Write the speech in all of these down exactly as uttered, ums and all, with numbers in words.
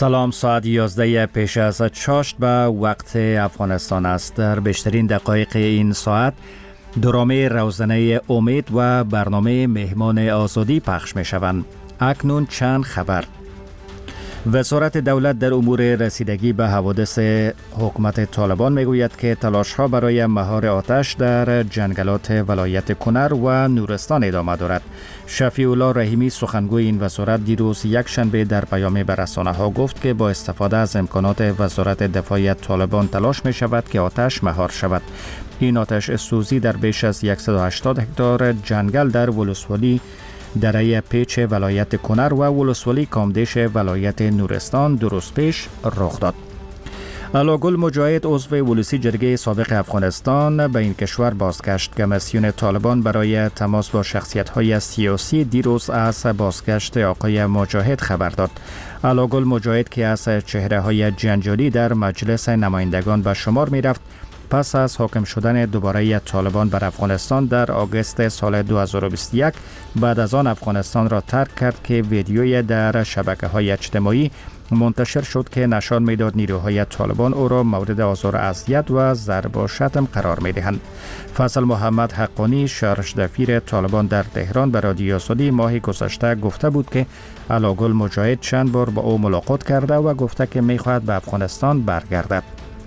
سلام، ساعت یازده پیش از چاشت به وقت افغانستان است. در بیشترین دقایق این ساعت درامه روزنه امید و برنامه مهمان آزادی پخش می شوند. اکنون چند خبر. وزارت دولت در امور رسیدگی به حوادث حکومت طالبان می گوید که تلاش ها برای مهار آتش در جنگلات ولایت کنر و نورستان ادامه دارد. شفیع الله رحیمی سخنگوی این وزارت دیروز یک شنبه در پیامی به رسانه ها گفت که با استفاده از امکانات وزارت دفاع طالبان تلاش می شود که آتش مهار شود. این آتش سوزی در بیش از صد و هشتاد هکتار جنگل در ولسوالی دره پیچ ولایت کنر و ولسوالی کامدیش ولایت نورستان درست پیش رخ داد. علاگل مجاهد عضو ولسی جرگه سابق افغانستان به این کشور بازگشت. کمیسیون طالبان برای تماس با شخصیت‌های سیاسی دیروز از بازگشت آقای مجاهد خبر داد. علاگل مجاهد که از چهره‌های جنجالی در مجلس نمایندگان به شمار می‌رفت، پس از حاکم شدن دوباره طالبان بر افغانستان در آگوست سال دو هزار و بیست و یک بعد از آن افغانستان را ترک کرد که ویدیوی در شبکه‌های اجتماعی منتشر شد که نشان میداد نیروهای طالبان او را مورد آزار و اذیت و ضرب و شتم قرار میدهند. فضل محمد حقانی شهردفیر طالبان در تهران به رادیو آزادی ماه گذشته گفته بود که علاگل مجاهد چند بار با او ملاقات کرده و گفته که میخواهد به افغانستان برگردد.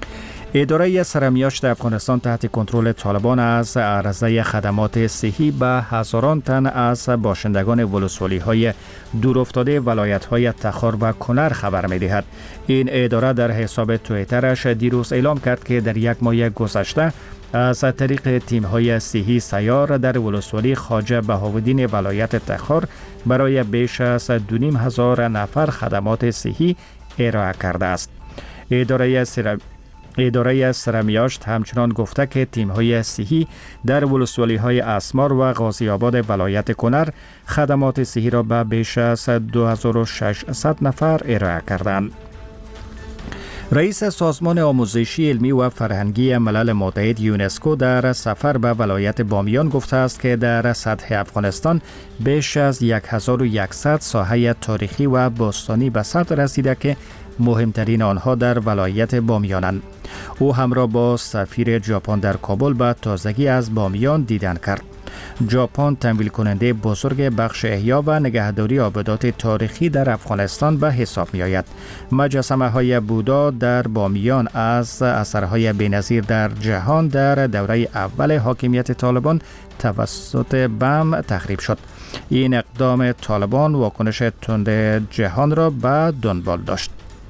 اداره سرمیاشت افغانستان تحت کنترل طالبان از عرضه خدمات صحی به هزاران تن از باشندگان ولسوالی های دورافتاده ولایت های تخار و کنر خبر می دهد. این اداره در حساب توییترش دیروز اعلام کرد که در یک ماه گذشته از طریق تیم های صحی سیار در ولسوالی خواجه بهاودین ولایت تخار برای بیش از دو نیم هزار نفر خدمات صحی ارائه کرده است. اداره سر اداره سرمیاشت همچنان گفته که تیم‌های صحی در ولسوالی‌های اسمار و غازی آباد ولایت کنر خدمات صحی را به بیش از دو هزار و ششصد نفر ارائه کردند. رئیس سازمان آموزشی علمی و فرهنگی ملل متحد یونسکو در سفر به ولایت بامیان گفته است که در سطح افغانستان بیش از هزار و صد ساحه تاریخی و باستانی به ثبت رسیده که مهمترین آنها در ولایت بامیانند. او همراه با سفیر ژاپن در کابل به تازگی از بامیان دیدن کرد. ژاپن تمویل کننده بزرگ بخش احیا و نگهداری آبادات تاریخی در افغانستان به حساب می آید. مجسمه های بودا در بامیان از اثرهای بی‌نظیر در جهان در دوره اول حاکمیت طالبان توسط بم تخریب شد. این اقدام طالبان واکنش تند جهان را به دنبال داشت.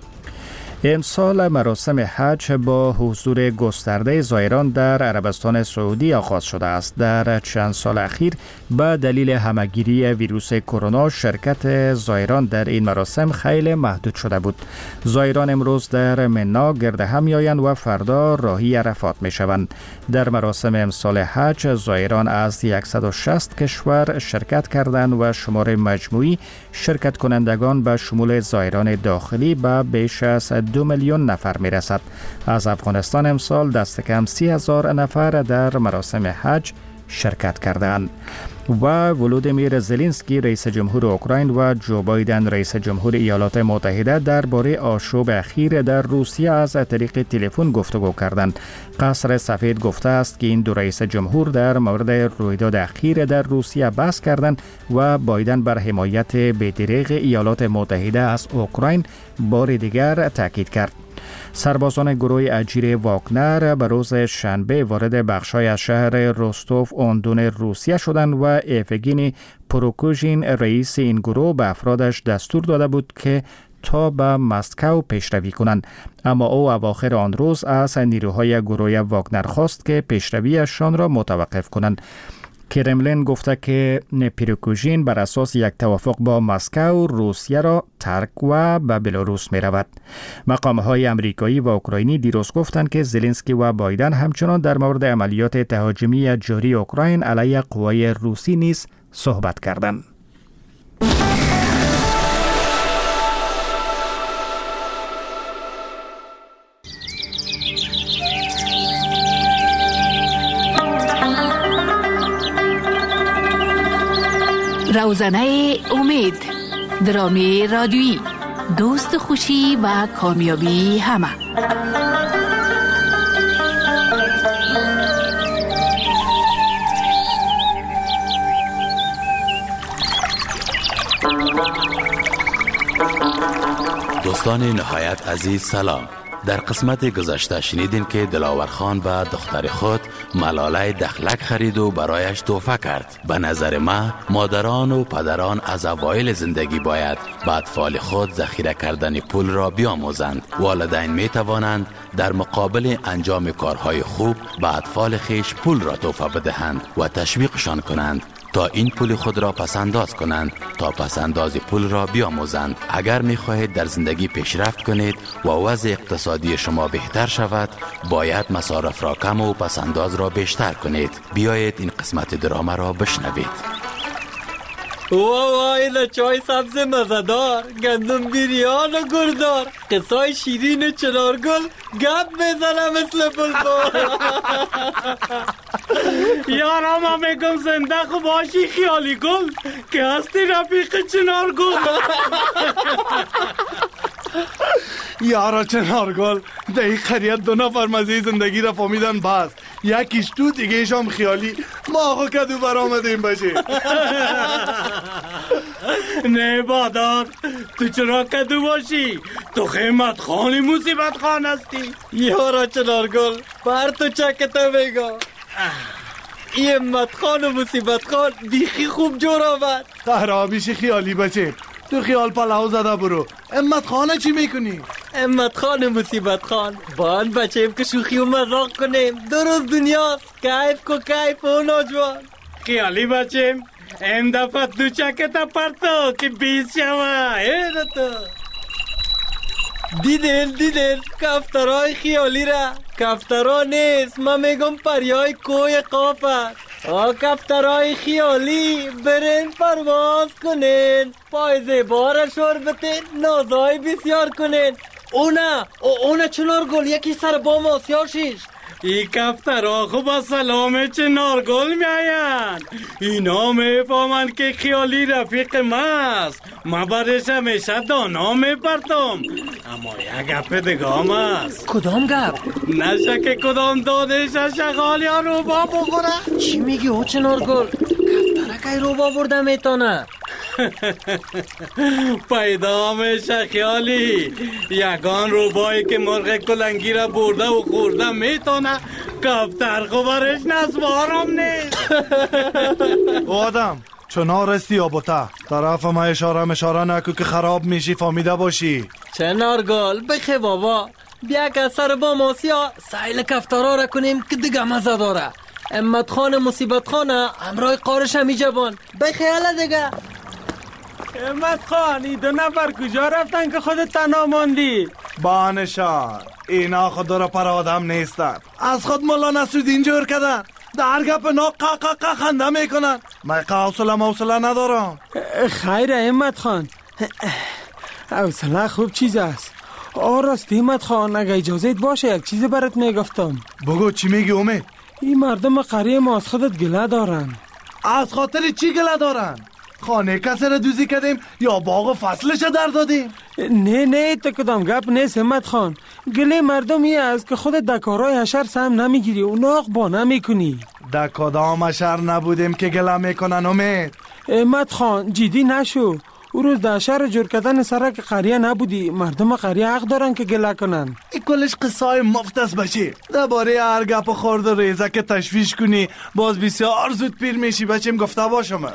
امسال مراسم حج با حضور گسترده زائران در عربستان سعودی آغاز شده است. در چند سال اخیر به دلیل همهگیری ویروس کرونا شرکت زائران در این مراسم خیلی محدود شده بود. زائران امروز در منا گرد هم می‌آیند و فردا راهی عرفات می‌شوند. در مراسم امسال حج زائران از صد و شصت کشور شرکت کردند و شمار مجموعی شرکت کنندگان به شمول زائران داخلی به بیش از دو میلیون نفر می رسد. از افغانستان امسال دست کم سی هزار نفر در مراسم حج شرکت کردند. و ولودیمیر زلنسکی رئیس جمهور اوکراین و جو بایدن رئیس جمهور ایالات متحده درباره آشوب اخیر در روسیه از طریق تلفن گفتگو کردند. قصر سفید گفته است که این دو رئیس جمهور در مورد رویداد اخیر در روسیه بحث کردند و بایدن بر حمایت بی‌دریغ ایالات متحده از اوکراین بار دیگر تاکید کرد. سربازان گروه اجیر واگنر به روز شنبه وارد بخش‌های از شهر روستوف اون روسیه شدند و ایفگینی پروکوژین رئیس این گروه به افرادش دستور داده بود که تا به مسکو پیشروی کنند، اما او اواخر آن روز از نیروهای گروه واگنر خواست که پیشرویشان را متوقف کنند. کرملین گفته که پریگوژین بر اساس یک توافق با مسکو روسیه را ترک و به بلاروس می رود. مقام‌های امریکایی و اوکراینی دیروز گفتند که زلنسکی و بایدن همچنان در مورد عملیات تهاجمی جاری اوکراین علیه قوای روسی نیز صحبت کردند. روزنه امید، درامی رادیویی دوست خوشی و کامیابی همه. دوستان نهایت عزیز سلام. در قسمت گذشته شنیدین که دلاور خان به دختر خود ملاله دخلک خرید و برایش تحفه کرد. به نظر من مادران و پدران از اوایل زندگی باید به اطفال خود ذخیره کردن پول را بیاموزند. والدین می توانند در مقابل انجام کارهای خوب به اطفال خیش پول را تحفه بدهند و تشویقشان کنند تا این پول خود را پسنداز کنند، تا پسنداز پول را بیاموزند. اگر می خواهید در زندگی پیشرفت کنید و وضع اقتصادی شما بهتر شود، باید مصارف را کم و پسنداز را بیشتر کنید. بیایید این قسمت درامه را بشنوید. وای اینه چای سبز مزدار، گندم بیریان و گردار، قصای شیرین چنارگل گپ بزنه مثل بلبل. یارا ما میگم زنده خوب باشی خیالی گل که هستی رفیق چنارگل. یارا چنارگل در این قریت دو نفر مزه زندگی را فهمیدن، بس یکیش تو دیگه شام خیالی. ما آقا کدو برآمدیم باشه. نه بادار، تو چرا کدو باشی؟ تو خیمت خانی مصیبت خان هستی. یارا چنارگل بر تو چکتا بگا این امت خان و مصیبت خان بیخی خوب جور آمد. خرابیش خیالی بچه، تو خیال پلاو زده برو. امت خانه چی میکنی؟ امت خان و مصیبت خان بان بچه که شوخی و مزاق کنیم. دو روز دنیاست، کیف کو کیف و ناجوان. خیالی بچه این دفعه دو چکتا پرتو که بیز شوه. ایره تو دیدل دیدل کفترهای خیالی را. کفترها نیست، من میگم پریای کوی قاف است. آ کفترهای خیالی برین پرواز کنین، پایزه بار شربتین نازای بسیار کنین. اونا اونا چنارگل یکی سر بام آسیار شیش. ای کفترها خوب سلام چنارگل میاین. اینا میفهمن که خیالی رفیق ماست. ما برش همیشه دانا میپرتم. اما یک گپ دگام است. کدام گپ؟ نشه که کدام دانش شغال یا روبا بخوره. چی میگی او چنارگل؟ کفترکای روبا برده میتونه. پیدا میشه خیالی یگان روبایی که مرغ کلنگی را برده و خورده میتونه. کفتر خبرش نسوارم نیست. او آدم چنا رستی آبوتا طرف ما اشاره مشاره نکو که خراب میشی، فهمیده باشی. چنارگل بخی بابا، بیا که سر با ماسیا سایل کفترها را کنیم که دیگه مزه داره. امت خان مصیبت خانه همراه قارش همی جبان بخیاله دیگه. امت خان ای دو نفر کجا رفتن که خودت تنها ماندی؟ بانشان اینا خود را پر آدم نیستن، از خود ملا نصرالدین جور کردن. در گپ نا قا قا قا خنده میکنن. من حوصله موصله ندارم. خیر امت خان، حوصله خوب چیز است. آراست امت خان، اگه اجازت باشه یک چیز برات میگفتم. بگو چی میگی امید؟ این مردم قریه ما از خودت گله دارن. از خاطر چی گله دارن؟ خانه کسی را دوزی کردیم یا باغ فصلش در دادیم؟ نه نه تو کدام گپ نیست همت خان. گله مردمی است که خودت در کارهای حشر سهم نمیگیری و ناق با نمیکنی. در کدام حشر نبودیم که گله میکنن امید؟ همت خان جدی نشو. او روز در شهر جور کردن سرک قریه نبودی. مردم قریه حق دارن که گله کنن. این کلش قصای مفت است بچه. درباره هر گپ خورد و ریزه که تشویش کنی باز بسیار زود پیر میشی بچیم. گفته باشم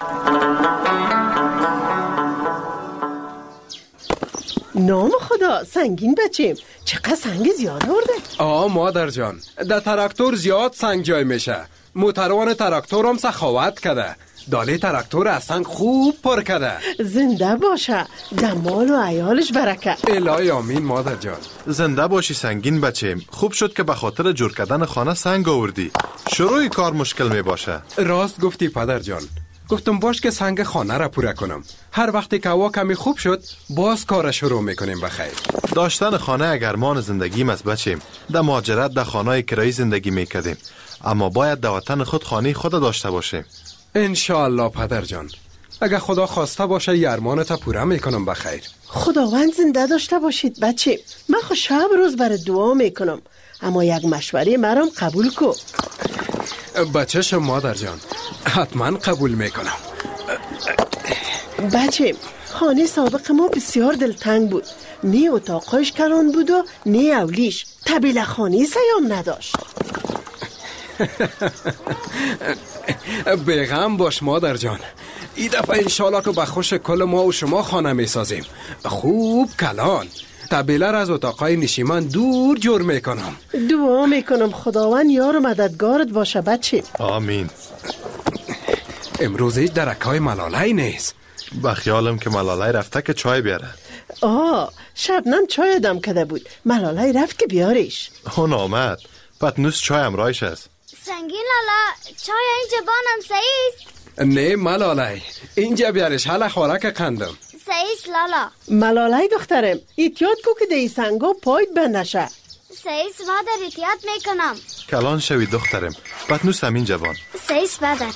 نام خدا سنگین بچیم، چقدر سنگ زیاد آورده؟ آه مادر جان، در تراکتور زیاد سنگ جای میشه. موتروان تراکتور هم سخاوت کده. داله تراکتور از سنگ خوب پر کده. زنده باشه، دمال و عیالش برکه. الهی آمین مادر جان. زنده باشی سنگین بچیم. خوب شد که به خاطر جور کردن خانه سنگ آوردی. شروع کار مشکل می باشه. راست گفتی پدر جان. گفتم باش که سنگ خانه را پوره کنم. هر وقتی که هوا کمی خوب شد باز کار شروع میکنیم بخیر. داشتن خانه اگرمان زندگیم است بچیم. در مهاجرت در خانه کرایی زندگی میکردیم، اما باید در وطن خود خانه خود داشته باشیم. انشاءالله پدر جان. اگه خدا خواسته باشه یرمانت پوره میکنم بخیر. خداوند زنده داشته باشید بچه. من خو شب روز برای دعا میکنم، اما یک مشوره مرام قبول کو. بچه‌ش مادر جان، حتما قبول میکنم. بچه خانه سابق ما بسیار دلتنگ بود، نه اتاقش کلان بود و نه اولیش. طبیله خانه سیام نداشت. بیغم باش مادر جان، این دفعه انشالله که به خوش کل ما و شما خانه میسازیم، خوب کلان. طبیله را از اتاقای نشیمن دور جور میکنم. دعا میکنم خداوند یار و مددگارت باشه بچه. آمین. امروز هیچ درکای ملالای نیست. با خیالم که ملالای رفته که چای بیاره. آه شبنم چای دم کده بود، ملالای رفت که بیاریش. اون آمد. پتنوس چای امرایش است. سنگین لالا چای اینجا بانم سعیست؟ نه ملالای، اینجا بیارش، حالا خوراک قندم. سعیست لالا. ملالای دخترم ایتیاد کو که دی سنگا پاید بندشه. سعیست مادر ایتیاد میکنم. کلان شوی دخترم. پتنوس همین جوان. سعیست مادر.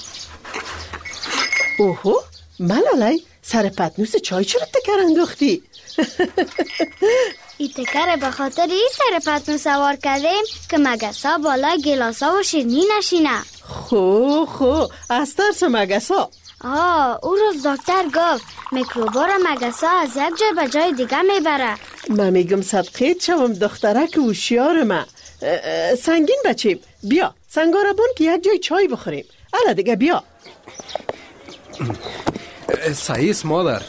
اوهو ملالای سر پتنوس چای چرا تکر انداختی؟ ای تکر به خاطر ای سر پتنوس سوار کردیم که مگسا بالا گلاسا و شیرنی نشینه. خو خو از ترس مگسا. آه او روز دکتر گفت میکروبا را مگسا از یک جای به جای دیگه میبره. من میگم صدقیت شوم دخترک هوشیار ما. سنگین بچه بیا سنگاره بون که یک جای چای بخوریم. الا دیگه بیا. سعیس مادر.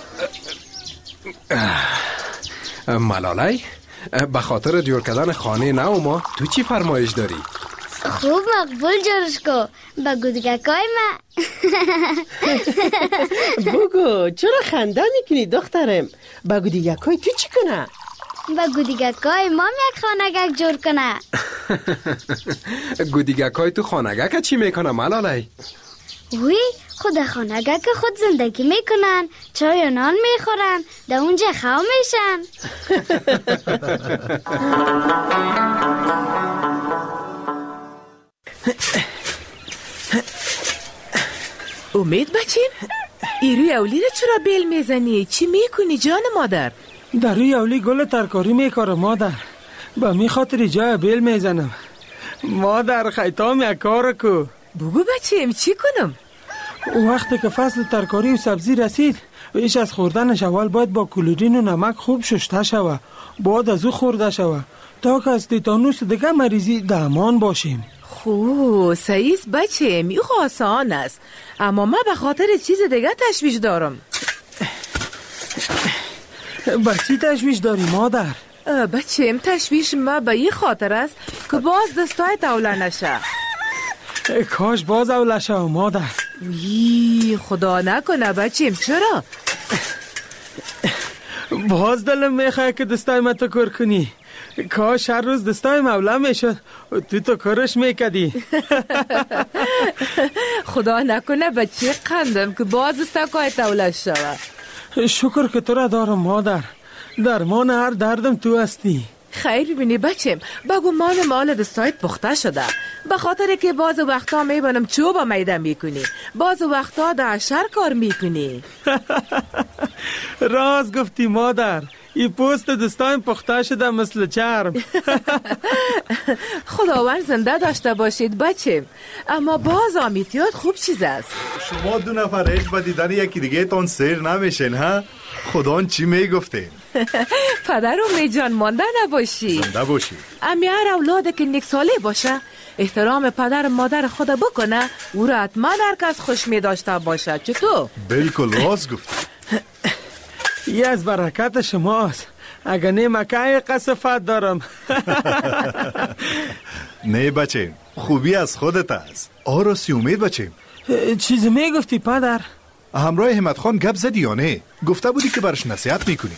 ملالای به خاطر جور کردن خانه نو ما تو چی فرمایش داری؟ خوب مقبول جورش کو با گودگکای ما. بگو چرا خنده میکنی دخترم؟ با گودگکای تو چی کنه؟ با گودگکای مام یک خانگک جور کنه. گودگکای تو خانگک چی میکنه ملالای؟ وی خود خانگک خود زندگی میکنن، چای و نان میخورن، در اونجا خواه میشن. امید بچیم ای روی اولی را چرا بیل میزنی؟ چی میکنی جان مادر؟ در روی اولی گل ترکاری میکارم مادر، با می خاطر جای بیل میزنم. مادر خیطام یک کار کو. بگو بچیم چی کنم؟ وقتی که فصل ترکاری و سبزی رسید ایش از خوردنش اول باید با کلورین و نمک خوب شسته شوه، بعد از او خورده شوه تا که از تیتانوس دیگه مریضی درمان باشیم. خو سعیس بچه می آسان است، اما من به خاطر چیز دیگه تشویش دارم. بچی تشویش داری مادر؟ بچه تشویش ما به این خاطر است که باز دستای توله نشه. کاش باز اوله شو مادر. وی خدا نکنه بچیم چرا؟ باز دلم میخواه که دستای ما تو کار کنی. کاش هر روز دستای مولا میشد تو تو کارش میکدی. خدا نکنه بچه قندم که باز دستای توله شوه. شکر که تو را دارم مادر، درمان هر دردم تو هستی. خیر ببینی بچم، بگو مال مال دستایت پخته شده، به خاطر که باز وقتا میبینم چوب میده میکنی، باز وقتا در شر کار میکنی. راز گفتی مادر، این پوست دستایم پخته شده مثل چرم. خداوند زنده داشته باشید بچم، اما باز آمیتیات خوب چیز است. شما دو نفر هیچ با دیدن یکی دیگه تان سیر نمیشین ها؟ خدا چی میگفته؟ پدر و می جان مانده نباشی، زنده باشی. امی هر اولاده که نیک ساله باشه احترام پدر و مادر خود بکنه، او را حتما هر کس خوش می داشته باشه. چطور؟ بالکل راست گفت. یه از برکت شماست، اگه نه مکه قصفت دارم. نه بچه، خوبی از خودت است. آراسی امید بچه. چیزی میگفتی پدر؟ همراه همت خان گپ زدی یا نه؟ گفته بودی که برش نصیحت میکنی.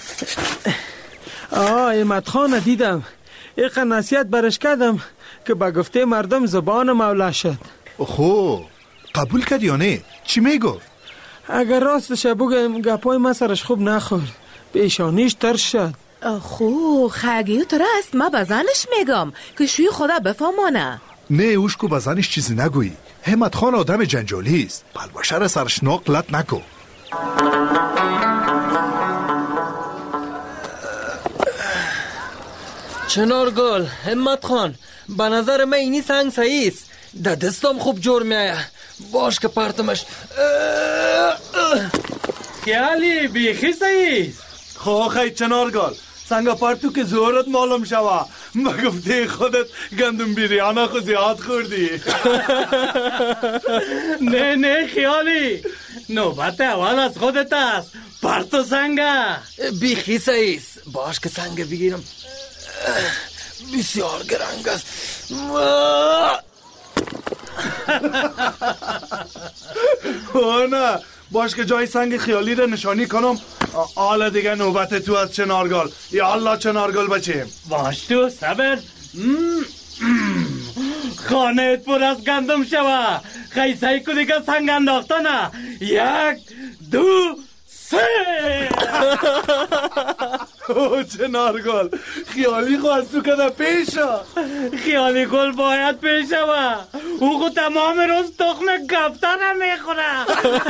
آه همت خان دیدم، ایقا نصیحت برش کردم که با گفته مردم زبان مولا شد. خو قبول کردی یا نه؟ چی میگفت؟ اگر راستش بگم گپای ما سرش خوب نخورد، پیشانیش ترش شد. خو خگیو تو راست، ما بزنش میگم که شوی خدا بفهمانه. نه اوش کو بزنش چیزی نگویی. همت خان آدم جنجالی است، بلبشه را سرش ناقلت نکو. چنارگل، همت خان، به نظر من اینی سنگ صحیح است. در دستم خوب جور میایه. باش که پرتمش. خیالی بیخی صحیح است. خو خیلی چنارگل، سنگ پرتو که زورت معلوم شوه. ما گفته خودت گندم بیریانه خو زیاد خوردی. نه نه خیالی، نوبت اول از خودت است. پرتو سنگه بیخی صحیح است. باش که سنگ بگیرم. بسیار گرنگ است. او نه، باش که جای سنگ خیالی را نشانی کنم. حالا دیگه نوبت تو از چنارگل. یا الله چنارگل بچیم. باش تو صبر. خانه پر از گندم شوه. خیلی که دیگه سنگ انداختنه. یک دو سه. او چنارگل، خیالی خو از تو کده پیشا. خیالی گل باید پیشه و او خو تمام روز تخم کفتر میخوره.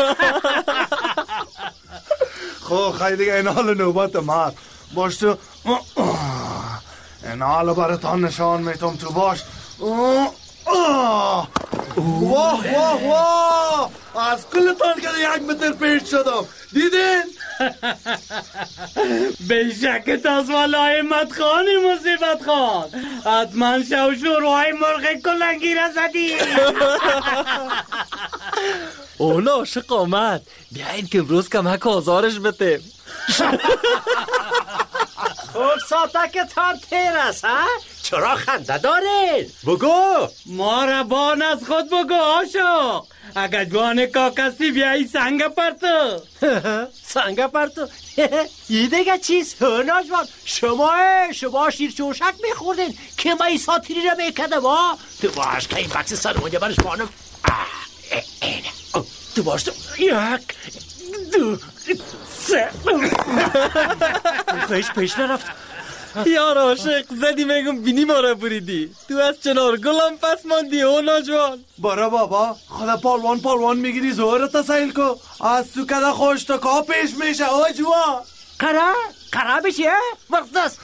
خو خیلی دیگه این حال نوبت ماست. باش تو این حال براتان نشان میتم. تو باش. واه واه واه، از کلتان که یک متر پیش شدم. دیدین؟ بیشک تاز والا همت خانی مصیبت خان. حتما شو شروعای مرغ کلنگی را زدی. اونا عاشق آمد. بیاین که امروز کمک آزارش بتیم. خب ساتکتان تیر است ها؟ چرا خنده دارین؟ بگو. ما را بان از خود بگو عاشق. اگر جوان کاکستی بیایی سنگ پرتو. سنگ پرتو؟ یه دیگه چیز هناج بان. شما شما شیر چوشک میخوردین که ما ای ساتیری را میکده با. تو باش که این بکس سرمونده برش بانم. اینه تو باش تو. یک دو سه. پیش پیش نرفت. یار عاشق زدی میگم بینی ما را بریدی. تو از چنارگلم پس ماندی او ناجوان. برا بابا، خدا پالوان پالوان میگیری زهرت تسایل کو. از تو کده خوش تو که پیش میشه او جوان. قرار؟ قرار بشه؟ وقت است.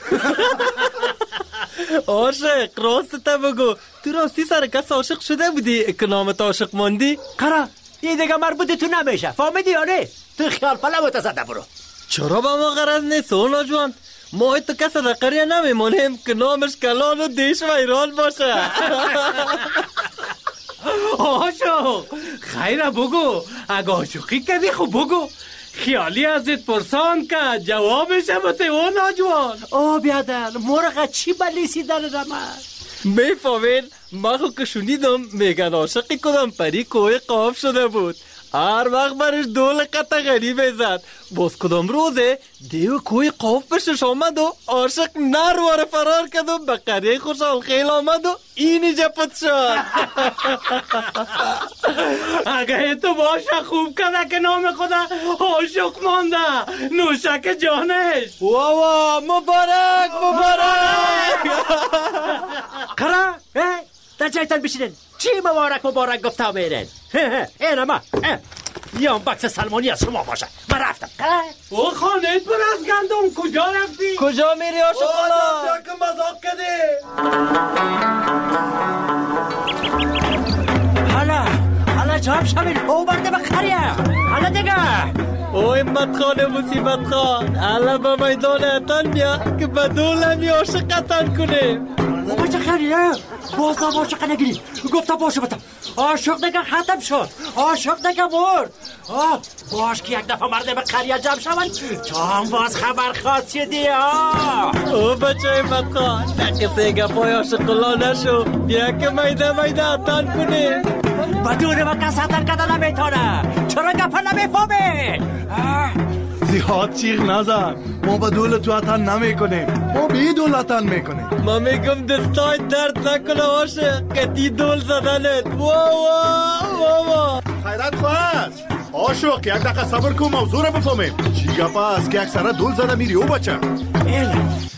عاشق راست تا بگو، تو راستی سر کس عاشق شده بودی که نامت عاشق ماندی؟ قرار این دیگه مربوط تو نمیشه. فهمیدی یا نه؟ تو خیال پلا متصده برو. چرا با ما غرض نیست او ناجوان؟ ما تو کس در قریه نمیمونیم که نامش کلان و دیش و ایران باشه. عاشق خیره بگو. اگه عاشقی کردی خب بگو. خیالی ازت پرسان که جوابش بته او ناجوان. او بیادر مرغ چی بلیسی در رمد؟ میفهمین ما خو که شنیدم میگن عاشقی کدام پری کوه قاف شده بود. هر وقت برش دول قطع غریبه زد. باز کدام روزه دیو کوی قاف بشش آمد و عاشق نروار فرار کرد و به قریه خوشحال خیل آمد و اینی جپت شد. اگه تو باشه خوب کده که نام خدا عاشق مانده. نوشک جانش. واوا مبارک مبارک. قرار در جایتان بشینن. چی مبارک مبارک گفته میرن؟ این اما یا بکس سلمانی از شما باشه. من رفتم. او خانه پر از گندم کجا رفتی؟ کجا میری عاشق والا؟ یا که مذاق کده. حالا حالا جاب شمین او برده به خریه. حالا دیگه اوی مدخانه مصیبت خان. حالا به میدان اتن بیا که بدولم یا عاشقتن کنیم. او بچه خیلیه باز هم عاشق نگیری. گفتم باشه بطم عاشق دیگه ختم شد. عاشق دیگه مرد. باش که یک دفعه مرده به قریه جمع شون تو هم باز خبر خاصی دی. او بچه مدخان نقصه گپای عاشقلا نشو. بیا که میده میده اتن کنیم. بدون و کس حتن کده نمیتونه. چرا گپا نمیفهمه؟ زیاد چیغ نزن. ما با دولت اتن نمی کنیم. ما بی دولتن میکنیم. ما میگم دستای درد نکنه عاشق که دی دول زدنت. واوا واوا خیرت خواست عاشق یک دقیقه صبر کن موضوع رو بفهمیم. چی گپا است که یک سره دول زده میری او بچه؟ ایله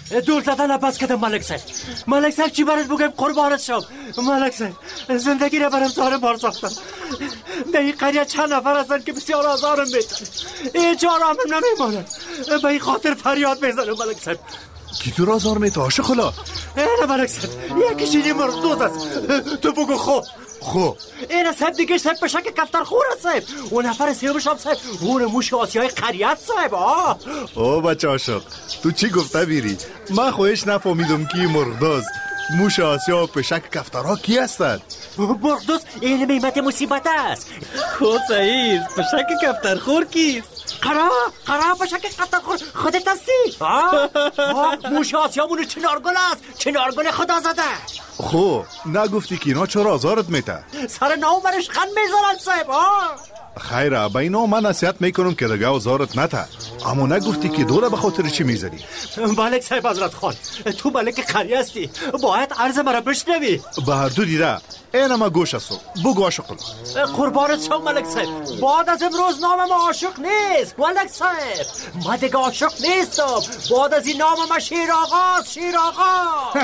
دور زدن نفس کدم ملک صاحب. ملک صاحب چی برات بگم قربانت شم. ملک صاحب زندگی را برام زارم بار ساختم. در این قریه چند نفر هستن که بسیار آزارم میدن. اینجا آرامم نمیمانم. به این خاطر فریاد میزنم ملک صاحب. کی تو را آزار میده عاشق خلا؟ نه ملک صاحب یکی شینی مردوز است. تو بگو خب خب این صاحب دیگه صاحب به شک کفتر خور است صاحب. اون نفر سیومش هم صاحب اون موش آسیای قریت صاحب. آه او بچه عاشق تو چی گفته بیری؟ من خواهش نفهمیدم کی مرغداز موش آسیا و پشک کفترها کی هستند؟ مرغداز این میمت مصیبت است. خود صحیح پشک کفترخور کیست؟ قرا قرا پشک کفترخور خودت هستی؟ آه موش آسیامونو چنارگل است. چنارگل خدا زده. خب نگفتی که اینا چرا آزارت میته؟ سر ناو برش خند میذارن صاحب. آه خیره به اینا من نصیحت میکنم که دیگه آزارت نته، اما نگفتی که دوره به خاطر چی میزنی؟ ملک صاحب حضرت خان تو ملک قریه هستی، باید عرض مرا بشنوی. به هر دو دیده این ما گوش هستو بگو عاشق قربانت شم ملک صاحب. بعد از امروز نامم عاشق نیست ملک صاحب. من دیگه عاشق نیستم. بعد از این نامم شیر آقا شیر آقا.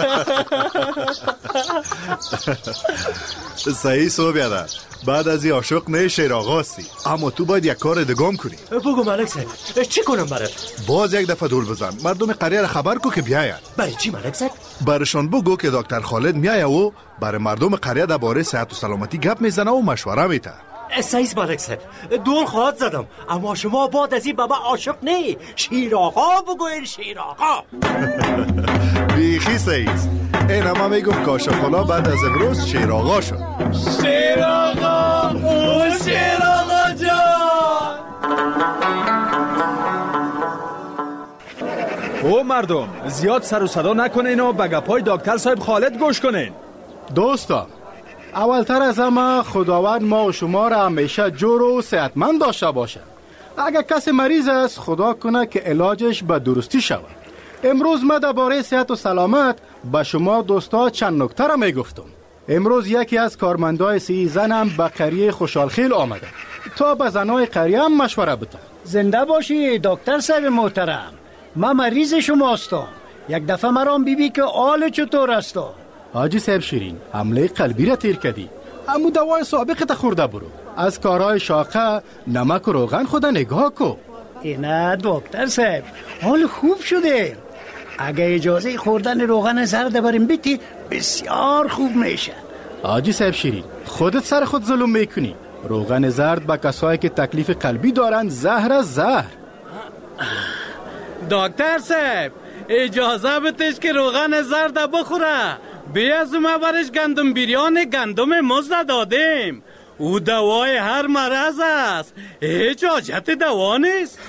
صحیح سو بیاده بعد از این عاشق نه شیر آقا هستی، اما تو باید یک کار دگام کنی. بگو ملک صاحب چی کنم برات؟ باز یک دفعه دول بزن مردم قریه را خبر کو که بیاید. برای چی ملک صاحب؟ برشان بگو که دکتر خالد میایه و برای مردم قریه درباره صحت و سلامتی گپ میزنه و مشوره میده. صحیح ملک صاحب دور خواهد زدم، اما شما بعد از این بابا عاشق نه شیر آقا بگوین شیر آقا. بیخی صحیح. این همه میگم که عاشق خلا بعد از امروز شیر آقا شد. شیر آقا او شیر آقا جان. او مردم زیاد سر و صدا نکنین و به گپای دکتر صاحب خالد گوش کنین. دوستا اولتر از همه خداوند ما و شما را همیشه جور و صحتمند داشته باشه. اگر کسی مریض است خدا کنه که علاجش به درستی شود. امروز ما درباره صحت و سلامت به شما دوستا چند نکته را میگفتم. امروز یکی از کارمندای سی زنم به قریه خوشحالخیل آمده تا به زنای قریه هم مشوره بده. زنده باشی دکتر صاحب محترم. من مریض شما هستم. یک دفعه مرام بیبی که حال چطور است؟ حاجی صاحب شیرین حمله قلبی را تیر کردی، اما دوای سابقت خورده برو. از کارهای شاقه نمک و روغن خدا نگاه کو. اینا دکتر صاحب حال خوب شده. اگه اجازه خوردن روغن زرد بریم بیتی بسیار خوب میشه. حاجی صاحب شیرین خودت سر خود ظلم میکنی. روغن زرد با کسایی که تکلیف قلبی دارن زهر از زهر. دکتر صاحب اجازه بتش که روغن زرد بخوره. بیاز ما برش گندم بیریان گندم مزد دادیم. او دوای هر مرض است. هیچ حاجت دوا نیست.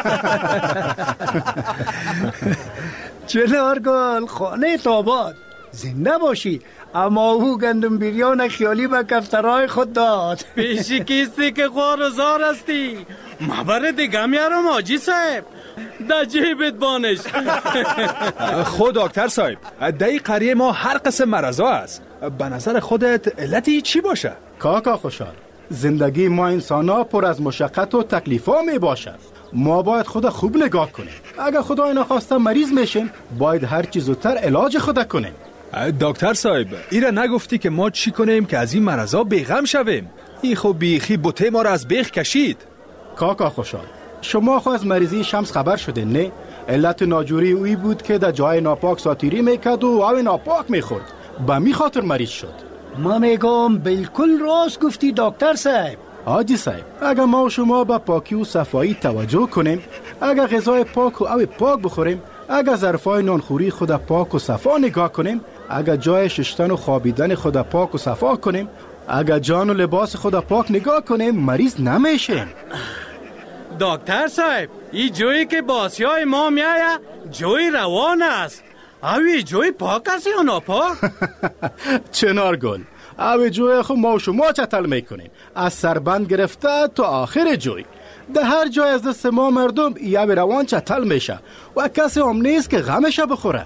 چنارگل خانه تاباد زنده باشی. اما او گندم بیریان خیالی به کفترهای خود داد. پیشی کیستی که خوار و زار هستی. مبره دیگه میارم حاجی صاحب در جیبت بانش. خود دکتر صاحب در قریه ما هر قسم مرضا است. به نظر خودت علتی چی باشه؟ کاکا خوشحال زندگی ما انسان ها پر از مشقت و تکلیف ها می باشد. ما باید خود خوب نگاه کنیم. اگر خدای نخواسته مریض میشیم باید هر چیز زودتر علاج خود کنیم. دکتر صاحب ایره نگفتی که ما چی کنیم که از این مرضا بیغم شویم؟ این خب بیخی بوته ما را از بیخ کشید. کاکا خوشحال شما خو از مریضی شمس خبر شده نه؟ علت ناجوری اوی بود که در جای ناپاک ساتیری میکرد و او ناپاک میخورد، به می خاطر مریض شد. ما میگم بالکل راست گفتی دکتر صاحب. حاجی صاحب اگر ما و شما به پاکی و صفایی توجه کنیم، اگر غذای پاک و او پاک بخوریم، اگر ظرفای نانخوری خود پاک و صفا نگاه کنیم، اگر جای ششتن و خوابیدن خود پاک و صفا کنیم، اگر جان و لباس خود پاک نگاه کنیم، مریض نمیشیم. دکتر صاحب این جویی که باسیای ما میایه جوی روان است. اوی جوی پاک است یا ناپاک؟ چنارگل اوی جوی خود ما و شما چتل میکنیم، از سربند گرفته تا آخر جوی. در هر جای از دست ما مردم یا به روان چتل میشه و کسی هم نیست که غمش بخوره.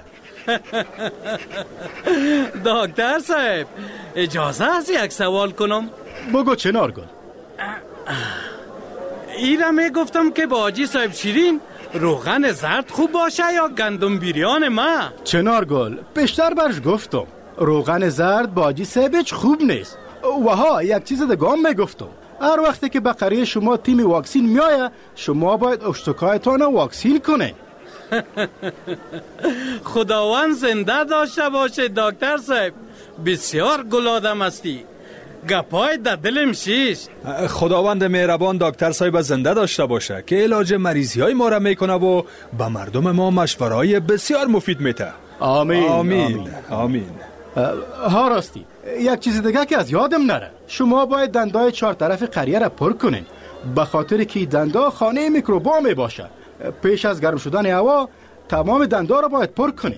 دکتر صاحب اجازه است یک سوال کنم؟ بگو چنارگل. ایره می گفتم که با حاجی صاحب شیرین روغن زرد خوب باشه یا گندم بیریان ما؟ چنارگل بیشتر برش گفتم روغن زرد با آجی سیبچ خوب نیست. و ها یک چیز دیگه هم میگفتم، هر وقتی که بقریه شما تیم واکسین میایه شما باید اشتکایتان واکسین کنه. خداوند زنده داشته باشه دکتر صاحب، بسیار گل آدم هستی، گپای در دلم شیش. خداوند مهربان دکتر صاحب زنده داشته باشه که علاج مریضی های ما را میکنه و به مردم ما مشورهای بسیار مفید میده. آمین آمین آمین, آمین. ها راستی یک چیز دیگه که از یادم نره، شما باید دندای چهار طرف قریه را پر کنین، به خاطر که دندا خانه میکروبا می باشه. پیش از گرم شدن هوا تمام دندا را باید پر کنین.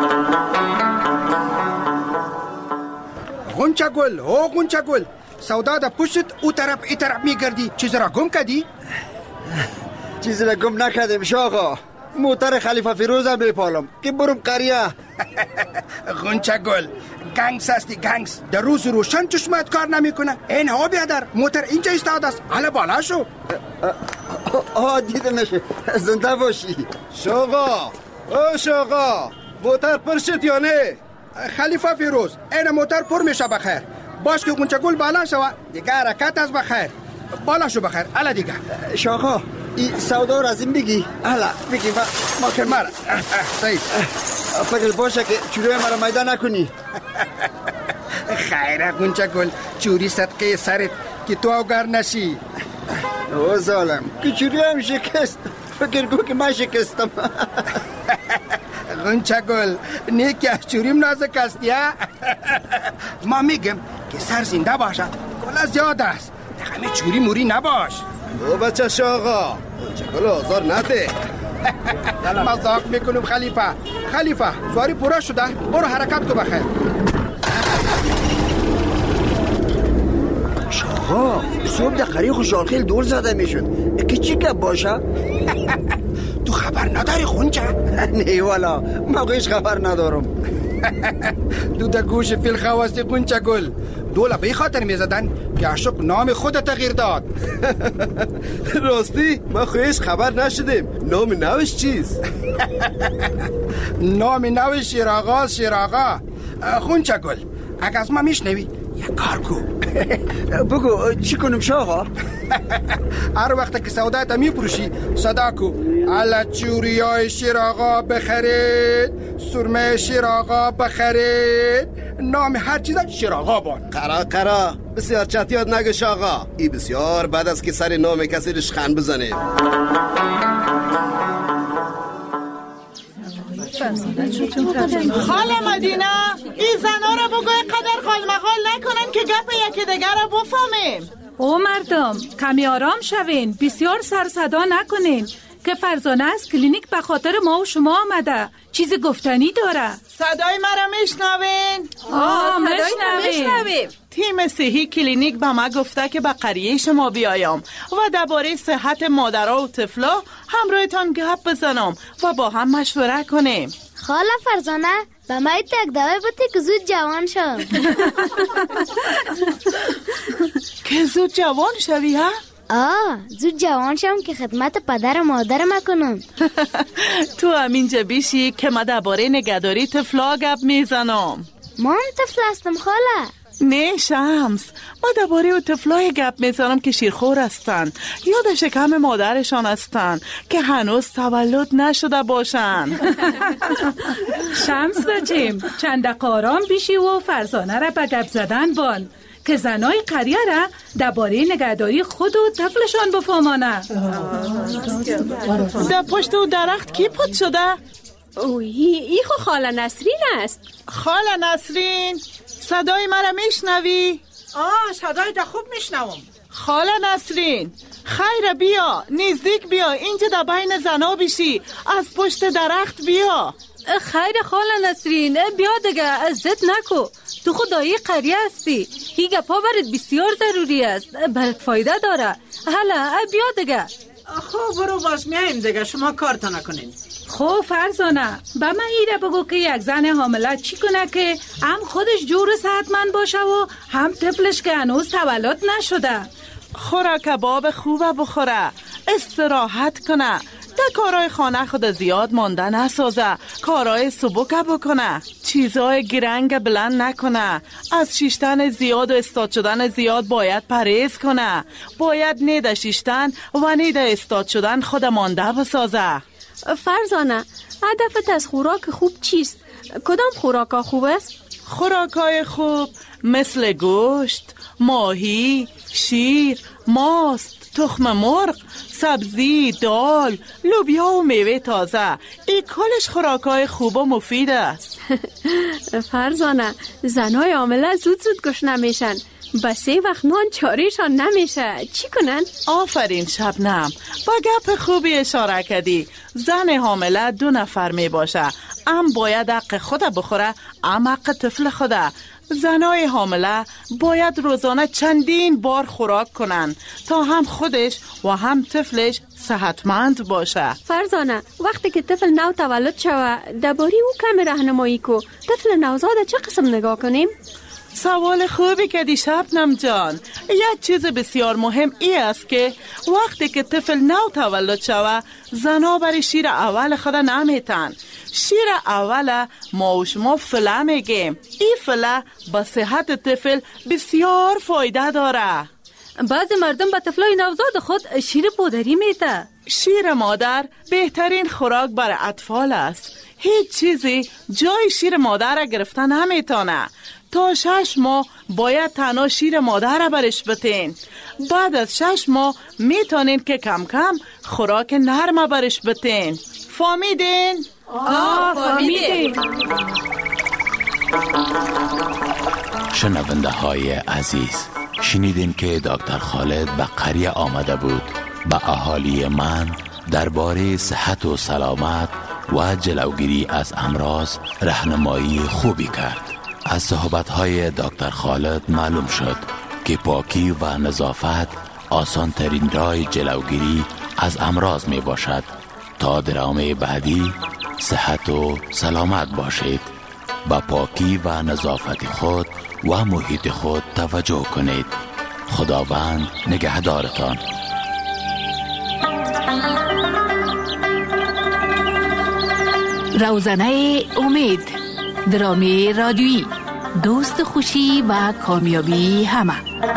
غنچه گل، او غنچه گل، سودا دا پشت او طرف ای طرف میگردی، چیز را گم کردی؟ چیز را گم نکردیم شاقا، موتر خلیفه فیروز هم میپالم که برم قریه. غنچه گل، گنگس هستی گنگس، در روز روشن چشمت کار نمیکنه. این ها بیادر، موتر اینجا استاد است، حالا بالا شو. آه دیده نشه، زنده باشی. شاقا، او شاقا، موتر پر شد یا نه؟ خلیفه فیروز، این موتر پر میشه بخیر. باش که غنچه گل بالا شو، دیگه حرکت از بخیر. بالا شو بخیر، الا دیگه. شاقا، این سودا را از این بگی. الا بگی ما ما که مرا. صحیح. فکر باشه که چوری مرا میدان نکنی. خیره غنچه گل، چوری صدقه سرت که تو اوگر نشی. او ظالم، که چوری هم شکست. فکر گو که من شکستم. غنچه گل، نه که چوریم نازک است یا؟ ما میگم که سر زنده باشه، گل زیاد است، همه چوری موری نباش. او بچه شاقا، غنچه گل آزار نده. مزاق میکنم خلیفه. خلیفه سواری پورا شده، برو حرکت کو بخیر. شاقا صبح در قریه خوشحال خیل دور زده میشد که چی که باشه؟ تو خبر نداری غنچه؟ نه والا، موقعش خبر ندارم. تو در گوش فیل خواستی غنچه گل، دوله به خاطر میزدن که عاشق نام خود تغییر داد. راستی ما خویش خبر نشدیم، نام نوش چیز؟ نام نوش شیراغا شیراغا. غنچه گل، اگه از ما میشنوی یک کار کو. بگو چی کنم شاقا؟ هر وقت که سودایت میپروشی صدا کو الا چوریای شیراغا بخرید، سرمه شیراغا بخرید، نام هر چیز شیراغا بان. قرا قرا بسیار چتیات نگه شاقا، ای بسیار بعد از که سر نام کسی رشخن بزنه. خاله مدینه، این زنا را بگوی قدر خال مخال نکنن که گپ یکی دیگر را بفهمیم. او مردم کمی آرام شوین، بسیار سر صدا نکنین که فرزانه از کلینیک به خاطر ما و شما آمده، چیز گفتنی داره. صدای مرا میشنوین؟ آه میشنویم. تیم صحی کلینیک به ما گفته که به قریه شما بیایم و درباره صحت مادرها و طفلا همراهتان گپ بزنم و با هم مشوره کنیم. خاله فرزانه به ما یک دوای بده که زود جوان شم. که زود جوان شوی ها؟ آه زود جوان شم که خدمت پدر و مادر کنم. تو همینجا بیشی که ما درباره نگهداری طفلا گپ میزنم. ما هم طفل هستم خاله. نه شمس، ما درباره او طفلای گپ میزنم که شیرخور هستن، یاد شکم مادرشان هستن که هنوز تولد نشده باشن. شمس بچیم چند دقیقه آرام بیشی و فرزانه را به گپ زدن بان که زنای قریه را درباره نگهداری خود و طفلشان بفهمانه. در پشت او درخت کی پود شده؟ اوی ای خو خاله نسرین است. خاله نسرین، صدای مرا میشنوی؟ آه صدای تا خوب میشنوم. خاله نسرین، خیر بیا، نزدیک بیا، اینجا در بین زنا بیشی، از پشت درخت بیا. خیر خاله نسرین، بیا دیگه، عزت نکو، تو خدایی قریه هستی، هی گپا برات بسیار ضروری است، برات فایده داره. حالا بیا دیگه. خب برو باز میایم دیگه، شما کارتا نکنین. خب فرزانه به من ایره بگو که یک زن حامله چی کنه که هم خودش جور صحتمند باشه و هم طفلش که هنوز تولد نشده. خوره کباب خوبه بخوره، استراحت کنه، در کارهای خانه خود زیاد مانده نسازه، کارهای سبک بکنه، چیزهای گرنگ بلند نکنه، از شیشتن زیاد و استاد شدن زیاد باید پرهیز کنه، باید نیده شیشتن و نیده استاد شدن خود مانده بسازه. فرزانه، هدفت از خوراک خوب چیست؟ کدام خوراکا خوب است؟ خوراکای خوب مثل گوشت، ماهی، شیر، ماست، تخم مرغ، سبزی، دال، لوبیا و میوه تازه. این کلش خوراکای خوب و مفید است. فرزانه، زنای عامله زود زود گشنه میشن، با سه وقت نان چاریشان نمیشه، چی کنن؟ آفرین شبنم، با گپ خوبی اشاره کردی. زن حامله دو نفر می باشه، ام باید حق خود بخوره، ام حق طفل خوده. زنای حامله باید روزانه چندین بار خوراک کنن تا هم خودش و هم طفلش صحتمند باشه. فرزانه، وقتی که طفل نو تولد شوه درباره او کمی راهنمایی کو. طفل نوزاد چه قسم نگاه کنیم؟ سوال خوبی کردی شبنم جان. یک چیز بسیار مهم ای است که وقتی که طفل نو تولد شوه زنا برای شیر اول خود نمیتن. شیر اول ما و شما فله میگیم. این فله با صحت طفل بسیار فایده داره. بعضی مردم با طفلای نوزاد خود شیر پودری میته. شیر مادر بهترین خوراک برای اطفال است. هیچ چیزی جای شیر مادر را گرفتن نمیتونه. تا شش ماه باید تنها شیر مادر را برش بتین. بعد از شش ماه میتونین که کم کم خوراک نرم برش بتین. فهمیدین؟ آه فهمیدین. شنونده های عزیز، شنیدین که دکتر خالد به قریه آمده بود به اهالی من درباره صحت و سلامت و جلوگیری از امراض راهنمایی خوبی کرد. از صحبت‌های دکتر خالد معلوم شد که پاکی و نظافت آسان ترین راه جلوگیری از امراض می باشد. تا درام بعدی صحت و سلامت باشید. با پاکی و نظافت خود و محیط خود توجه کنید. خداوند نگهدارتان. روزنه امید، درامی رادیویی، دوست خوشی و کامیابی همه.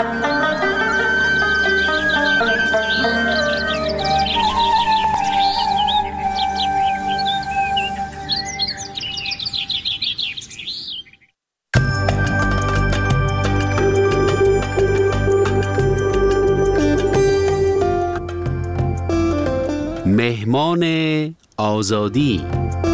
مهمان آزادی.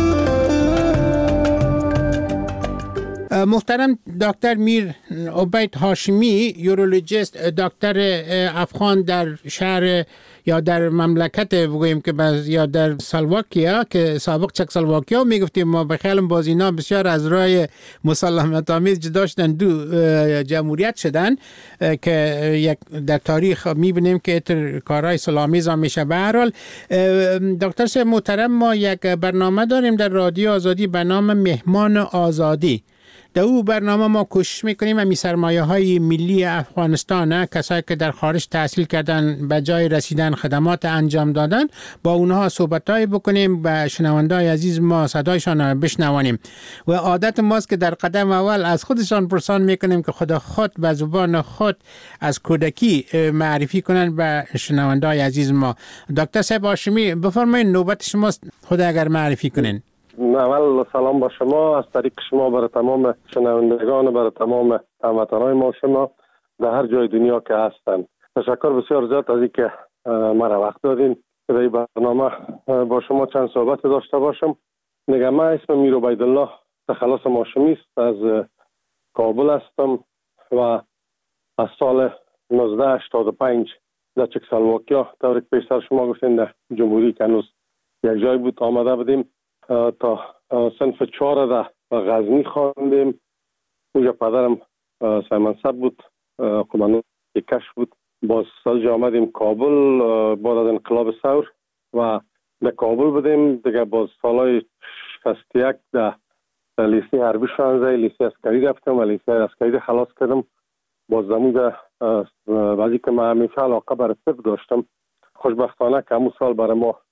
محترم دکتر میر عبید هاشمی، یورولوژیست، دکتر افغان در شهر یا در مملکت بگوییم که باز یا در سلواکیا که سابق چکسلواکیا میگفتیم ما، بخیالم باز اینا بسیار از راه مسالمت آمیز جدا شدن، دو جمهوریت شدن که یک در تاریخ میبینیم که کارهای سلامیز هم میشه. به هر حال دکتر صاحب محترم، ما یک برنامه داریم در رادیو آزادی به نام مهمان آزادی. در او برنامه ما کوشش میکنیم امی سرمایه های ملی افغانستان، کسایی که در خارج تحصیل کردن به جای رسیدن خدمات انجام دادن، با اونها صحبت های بکنیم، به شنوندای عزیز ما صدایشان بشنوانیم. و عادت ماست که در قدم اول از خودشان پرسان میکنیم که خدا خود به زبان خود از کودکی معرفی کنن به شنوندای عزیز ما. دکتر صاحب هاشمی بفرمایید، نوبت شماست، خود اگر معرفی کنین. اول سلام با شما از طریق شما برای تمام شنوندگان و برای تمام هموطنان ما شما در هر جای دنیا که هستند. تشکر بسیار زیاد از اینکه مرا وقت دادین که در این برنامه با شما چند صحبت داشته باشم. میگم من اسمم میر عبیدالله تخلص هاشمی است، از کابل هستم و از سال نوزده هشتاد و پنج در چکسلواکیا، طوری که پیشتر شما گفتین در جمهوری که هنوز یک جای بود آمده بودیم تا صنف چهار در غزنی خواندیم. اونجا پدرم سیمنصب بود، قماندان کشف بود. باز سال آمدیم کابل بعد از انقلاب ثور و در کابل بودیم دیگه. باز سالهای شصت و یک در لیسه حربی شانزده لیسه عسکری رفتم و لیسه عسکری خلاص کردم. باز زمون بعضی که من همیشه علاقه برای طب داشتم، خوشبختانه که همون سال برای ما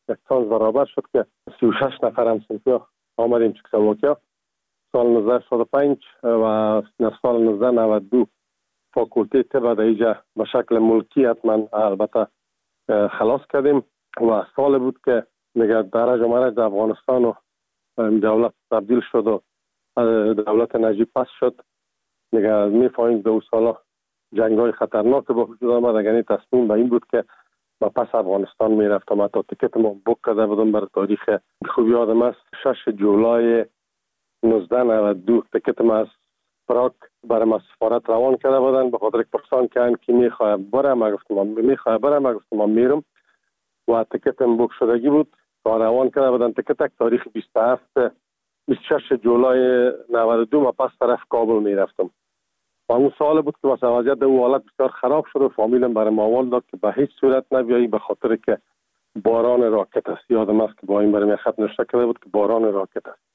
یک چانس برابر شد که سی و شش نفر هم سنفی آمدیم چکسلواکیا. سال نوزده هشتاد و پنج و سال نوزده نود و دو فاکولته طب در اینجا به شکل ملکی حتما البته خلاص کردیم و سال بود که میگه درج و مرج در افغانستان و دولت تبدیل شد و دولت نجیب پس شد. میگه میفهمیم دو سالا جنگ های خطرناک با وجود آمد. یعنی تصمیم به این بود که با پس افغانستان میرفتم. حتی تیکت ما بوک کرده بودم برای تاریخ خوب یادم است شش جولای نوزده نود و دو تیکت ما از پراگ برای ما سفارت روان کرده بودن به خاطر پرسان که کی میخواد بره. ما گفتم میخواد بره. ما گفتم من میرم و تیکتم بوک شدگی بود تا روان کرده بودن. تیکت تاریخ بیست و هفت بیست و شش جولای نود و دو ما پس طرف کابل میرفتم. و اون سال بود که واسه وضعیت اون حالت بسیار خراب شد و فامیلم برای ماوال داد که به هیچ صورت نبیایی به خاطر که باران راکت است. یادم است که با این برای خط نشته کرده بود که باران راکت است.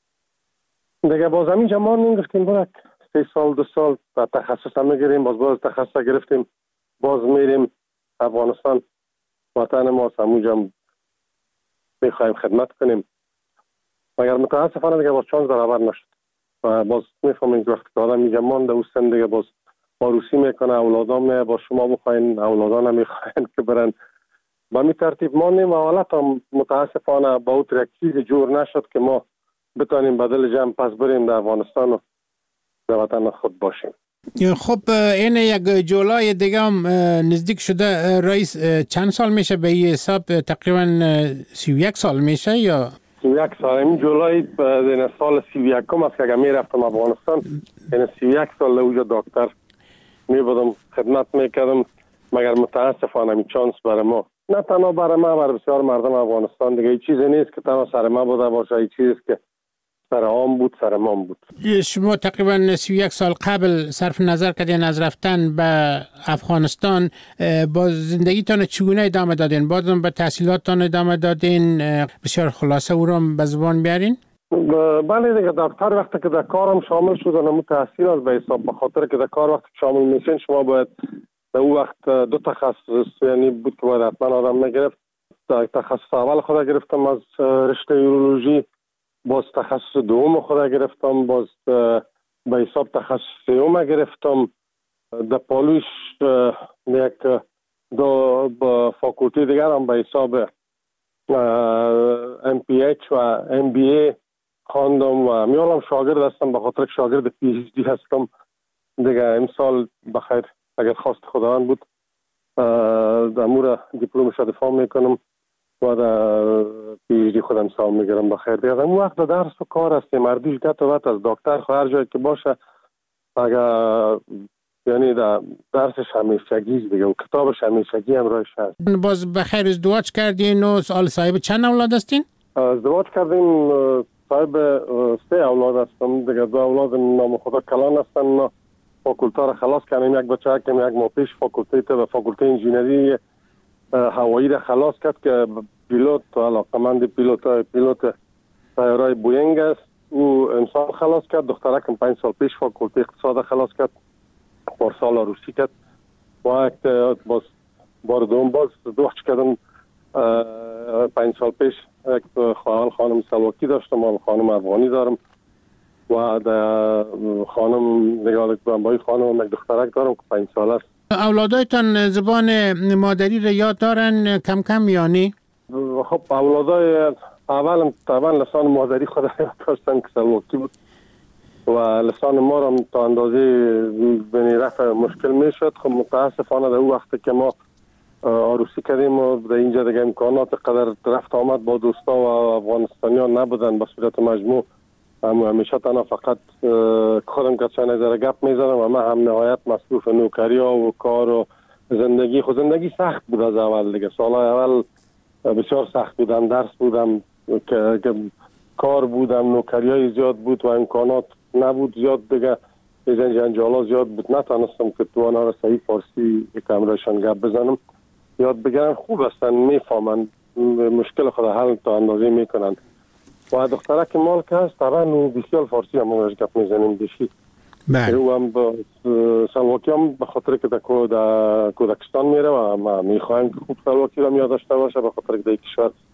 دیگه باز همین جمان میگفتیم برک سه سال دو سال تخصص هم میگیریم. باز باز تخصص گرفتیم باز میریم افغانستان وطن ما همونجا میخوایم خدمت کنیم. مگر متاسفانه دیگه باز چانس برابر نشد و باز میفهمیم که وقتی که آدم اینجا مانده او سن دیگه باز آروسی میکنه اولادام با شما بخواین اولادان هم میخواین که برن با می ترتیب ماندیم و حالت هم متاسفانه با او یک چیز جور نشد که ما بتانیم بدل جمع پس بریم در افغانستان و در وطن خود باشیم. خب این یک جولای دیگه هم نزدیک شده رئیس. چند سال میشه به این حساب؟ تقریبا سی و یک سال میشه یا سی و یک سال. این جولای این سال سی و یکم است که اگر میرفتم افغانستان این سی و یک سال اوجا دکتر میبودم خدمت میکردم. مگر متاسفانه این چانس برای ما نه تنها برای ما برای بسیار مردم افغانستان دیگه این چیزی نیست که تنها سر ما بوده باشه. این چیزی که سر عام بود سر ما بود. شما تقریبا سی و یک سال قبل صرف نظر کردین از رفتن به افغانستان با زندگیتان چگونه ادامه دادین؟ بازم به تحصیلاتتان ادامه دادین؟ بسیار خلاصه او را به زبان بیارین. بله دیگه دکتر وقتی که در کارم شامل شد نمو تحصیل از به حساب به خاطر که در کار وقتی شامل میشین شما باید در اون وقت دو تخصص یعنی بود که باید حتما آدم نگرفت. تخصص اول خود گرفتم از رشته یورولوژی، باز تخصص دوم خود گرفتم، باز به حساب تخصص سوم گرفتم. در پالوش یک دو فاکولتی دیگر هم به حساب ام پی اچ و ام بی ای خواندم و میالم شاگرد هستم به خاطر که شاگرد پی اچ دی هستم دیگه. امسال بخیر اگر خواست خداوند بود در مورد دیپلمش دفاع میکنم و در پی اچ دی خودم سام میگیرم بخیر دیگه. اون وقت درس و کار است مردیش گت و وقت از دکتر هر جایی که باشه اگر یعنی در درسش همیشگی دیگه و کتابش همیشگی هم روش هست. باز بخیر ازدواج کردین و سال صاحب چند اولاد هستین؟ ازدواج کردیم صاحب سه اولاد هستم دیگه. دو اولاد نام خدا کلان هستن. فاکولته را خلاص کردیم. یک بچه که یک ماه پیش فاکولته و فاکولته انجینری هوایی را خلاص کرد که پیلوت علاقمند پیلوت پیلوت طیاره بوینگ است. او امسال خلاص کرد. دخترکم پنج سال پیش فاکولته اقتصاد خلاص کرد. پارسال روسی کرد. و یک باز بار دوم باز ازدواج کردم پنج سال پیش. یک خواهر خانم سلواکی داشتم و خانم افغانی دارم و در خانم نگاه با خانم یک دخترک دارم که پنج سال است. اولادایتان زبان مادری را یاد دارن کم کم یعنی؟ خب اولادای اول طبعا لسان مادری خود یاد داشتن که سلواکی بود و لسان ما را تا اندازه بین رفع مشکل می شد. خب متاسفانه در اون وقت که ما عروسی کردیم و در اینجا دیگه امکانات قدر رفت آمد با دوستا و افغانستانیان نبودن به صورت مجموع. هم همیشه تنها فقط خودم که چند نظر گپ میزنم و من هم نهایت مصروف نوکری ها و کار و زندگی. خود زندگی سخت بود از اول دیگه. سالهای اول بسیار سخت بودم. درس بودم که, که کار بودم. نوکری های زیاد بود و امکانات نبود زیاد دیگه. ایزن جنجالا زیاد بود. نتانستم که تو آنها را صحیح فارسی یک امرایشان گپ بزنم. یاد بگیرن خوب هستن میفهمن مشکل خود حل تا اندازه میکنن. و دختره که مال که هست طبعا بسیار فارسی هم اونش گپ میزنیم بشی. بله. او هم با سلواکی هم به خاطر که در کودکستان میره و ما میخوایم که خوب سلواکی رو یاد داشته باشه به خاطر که در کشور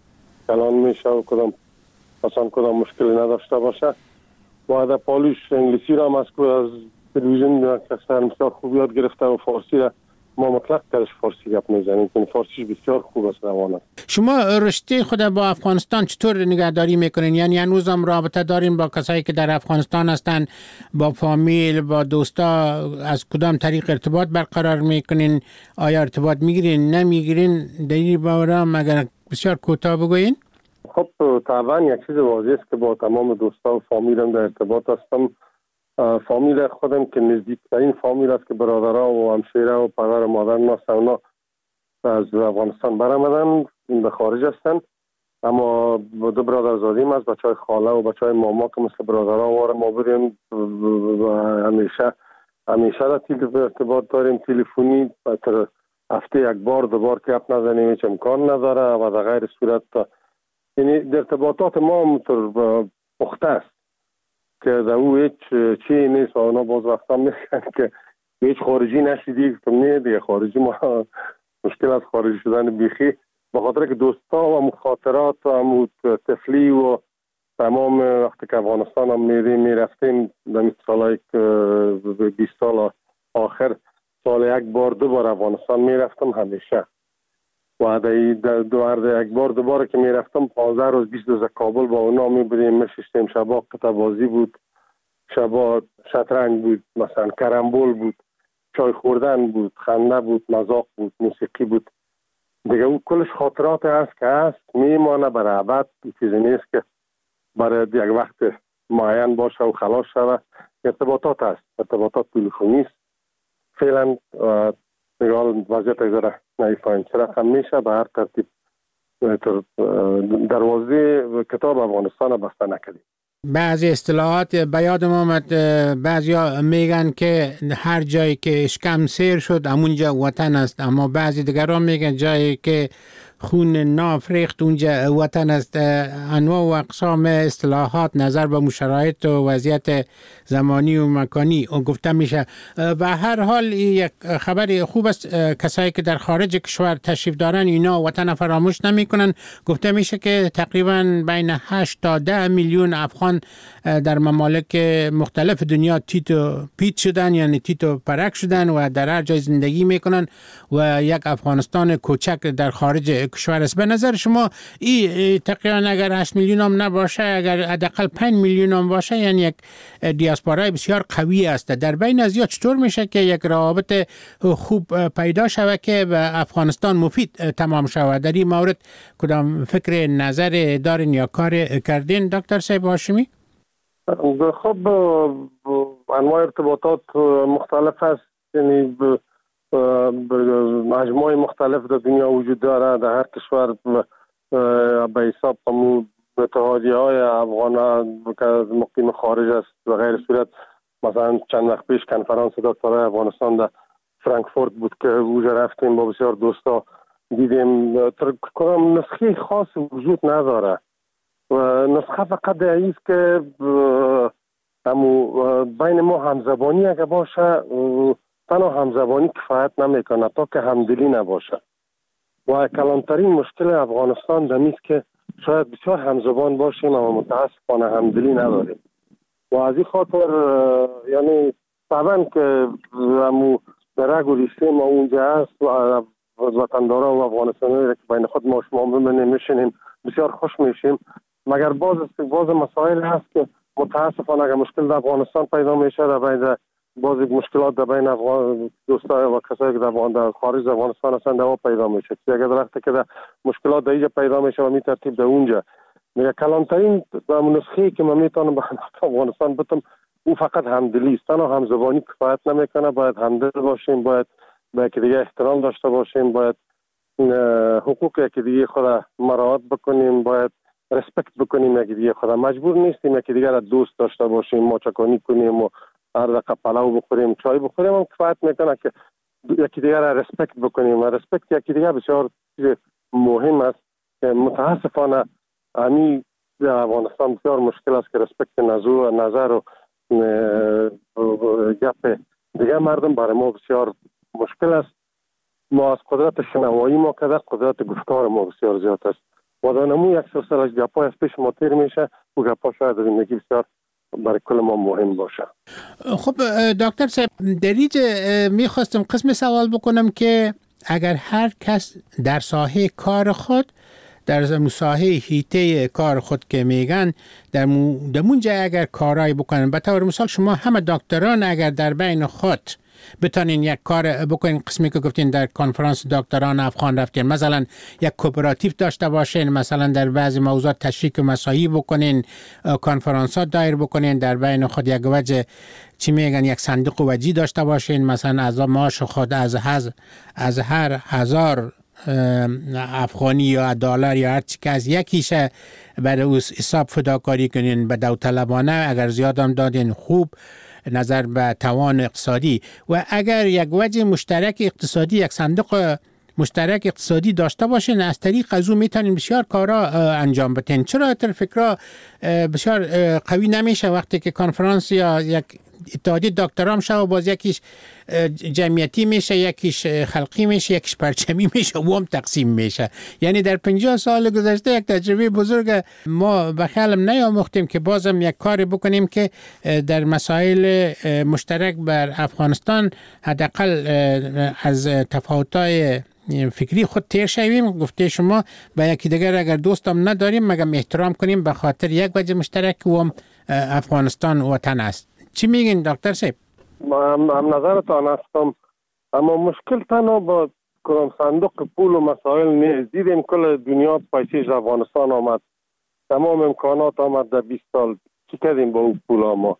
کلان میشه و کدام مثلا کدام مشکلی نداشته باشه. باید پالوش انگلیسی را هم از تلویزیون کسر بسیار خوب یاد گرفته و فارسی را ما مطلق درش فارسی گپ میزنیم که فارسیش بسیار خوب است روان است. شما رشته خود با افغانستان چطور نگهداری میکنین؟ یعنی هنوز هم رابطه دارین با کسایی که در افغانستان هستن، با فامیل، با دوستا؟ از کدام طریق ارتباط برقرار میکنین؟ آیا ارتباط میگیرین نمیگیرین؟ در این باره اگر بسیار کوتاه بگوین. خب طبعا یک چیز واضح است که با تمام دوستا و فامیلم در ارتباط هستم. فامیل خودم که نزدیکترین فامیل است که برادرها و همشیره و پدر و مادر ما اونا از افغانستان برآمدن به خارج هستن، اما دو برادرزادیم از بچهای خاله و بچهای ماما که مثل برادرها واره ما بریم همیشه همیشه در ارتباط داریم تلفنی. تر هفته یک بار دو بار که اپ نزنیم هیچ امکان نداره و در غیر صورت یعنی ارتباطات ما همونطور پخته است که در او هیچ چی نیست و اونا باز وقتا میگن که هیچ خارجی نشیدی که نه دیگه خارجی ما مشکل از خارجی شدن بیخی به خاطر که دوستا و مخاطرات و طفلی و تمام وقتی که افغانستان هم میریم میرفتیم در سالهای بیست سال آخر سال یک بار دو بار افغانستان میرفتم همیشه و در دو یک بار دو بار که میرفتم پانزده روز بیست روز کابل با اونا میبودیم میشستیم. شبا قطع بازی بود، شبا شطرنج بود، مثلا کرمبول بود، چای خوردن بود، خنده بود، مذاق بود، موسیقی بود دیگه. اون کلش خاطرات هست که هست میمانه برای ابد. چیزی نیست که برای یک وقت معین باشه و خلاص شوه. ارتباطات هست، ارتباطات تلفنی است فعلا. نگاه وضعیت اگذاره نیفایم چه رقم میشه به هر ترتیب دروازه کتاب افغانستان بسته نکردیم. بعضی اصطلاحات به یادم آمد، بعضی ها میگن که هر جایی که اشکم سیر شد همونجا وطن است، اما بعضی دیگران میگن جایی که خون ناف ریخت اونجا وطن است. انواع و اقسام اصطلاحات نظر به شرایط و وضعیت زمانی و مکانی گفته میشه. به هر حال یک خبر خوب است، کسایی که در خارج کشور تشریف دارن اینا وطن فراموش نمی کنن. گفته میشه که تقریبا بین هشت تا ده میلیون افغان در ممالک مختلف دنیا تیتو پیت شدن، یعنی تیتو پرک شدن و در هر جای زندگی میکنن و یک افغانستان کوچک در خارج کشور است. به نظر شما این تقریبا اگر هشت میلیون هم نباشه، اگر حداقل پنج میلیون هم باشه، یعنی یک دیاسپورای بسیار قوی است. در بین از یا چطور میشه که یک روابط خوب پیدا شود که به افغانستان مفید تمام شود؟ در این مورد کدام فکر نظر دارین یا کار کردین دکتر صاحب هاشمی؟ خب انواع ارتباطات مختلف است، یعنی مجموعه مختلف در دنیا وجود داره. در هر کشور به حساب همون اتحادیه های افغان که مقیم خارج است و غیر صورت. مثلا چند وقت پیش کنفرانس دکترای افغانستان در فرانکفورت بود که اونجا رفتیم با بسیار دوستا دیدیم. کدام نسخه خاص وجود نداره و نسخه فقط دیگه است که همو بین ما همزبانی اگه باشه تنها همزبانی کفایت نمیکنه تا که همدلی نباشه. و کلانترین مشکل افغانستان دمیست که شاید بسیار همزبان باشیم اما متاسفانه همدلی نداریم و از این خاطر یعنی طبعا که همو درگ و ریشه ما اونجا هست و وطنداران و افغانستانی که بین خود ما شما ببینیم میشینیم بسیار خوش میشیم، مگر باز باز مسائل هست که متاسفانه اگر مشکل در افغانستان پیدا میشه در بین باز مشکلات در بین افغان دوستا و کسایی که در خارج افغانستان هستند دوا پیدا میشه. اگر وقتی که در مشکلات در اینجا پیدا میشه و می ترتیب در اونجا میگه کلانترین نسخه‌ای که من میتونم به افغانستان بتم او فقط همدلی است. تنها همزبانی کفایت نمیکنه، باید همدل باشیم، باید به یکی دیگه احترام داشته باشیم، باید حقوق یکی دیگه خود مراعات بکنیم، باید رسپکت بکنیم یکی دیگه خود. مجبور نیستیم یکی دیگه را دوست داشته باشیم، ماچکانی کنیم و هر دقیقه پلاو بخوریم چای بخوریم هم کفایت میکنه که یکی دیگه را رسپکت بکنیم و رسپکت یکی دیگه بسیار مهم است که متاسفانه همی در افغانستان بسیار مشکل است که رسپکت نظر و گپ دیگه مردم برای ما بسیار مشکل است. ما از قدرت شنوایی ما کده قدرت گفتار ما بسیار زیاد است و دانمو یک سلسله گپای از پیش ما تیر میشه و گپا شاید در زندگی بسیار برای کل ما مهم باشه. خب دکتر صاحب در اینجا میخواستم قسم سوال بکنم که اگر هر کس در ساحه کار خود در ساحه هیته کار خود که میگن در مونجا اگر کارایی بکنن، به طور مثال شما همه دکتران اگر در بین خود بتانین یک کار بکنین، قسمی که گفتین در کنفرانس دکتران افغان رفتین، مثلا یک کوپراتیو داشته باشین، مثلا در بعضی موضوعات تشریک مساعی بکنین، کنفرانسات دایر بکنین، در بین خود یک وجه چی میگن یک صندوق وجی داشته باشین، مثلا از معاش خود از هز از هر هزار افغانی یا دلار یا هر چی که از یکیشه برای او حساب فداکاری کنین به داوطلبانه، اگر زیادم دادین خوب نظر به توان اقتصادی، و اگر یک وجه مشترک اقتصادی، یک صندوق مشترک اقتصادی داشته باشین، از طریق از او میتونین بسیار کارا انجام بدین. چرا تر فکرها بسیار قوی نمیشه وقتی که کنفرانس یا یک اتحادیه دکترام شو باز یکیش جمعیتی میشه، یکیش خلقی میشه، یکیش پرچمی میشه و هم تقسیم میشه. یعنی در پنجاه سال گذشته یک تجربه بزرگ ما به خیالم نیاموختیم که بازم یک کاری بکنیم که در مسائل مشترک بر افغانستان حداقل از تفاوت‌های فکری خود تیر شویم. گفته شما به یکی دیگر اگر دوستم نداریم مگم احترام کنیم به خاطر یک وجه مشترک و هم افغانستان وطن است. چی میگین دکتر صاحب؟ هم, هم نظرتان هستم، اما مشکل تنها با کدام صندوق پول و مسائل نیست. دیدیم کل دنیا پیسیش افغانستان آمد، تمام امکانات آمد در بیست سال. چی کردیم با او پول ما؟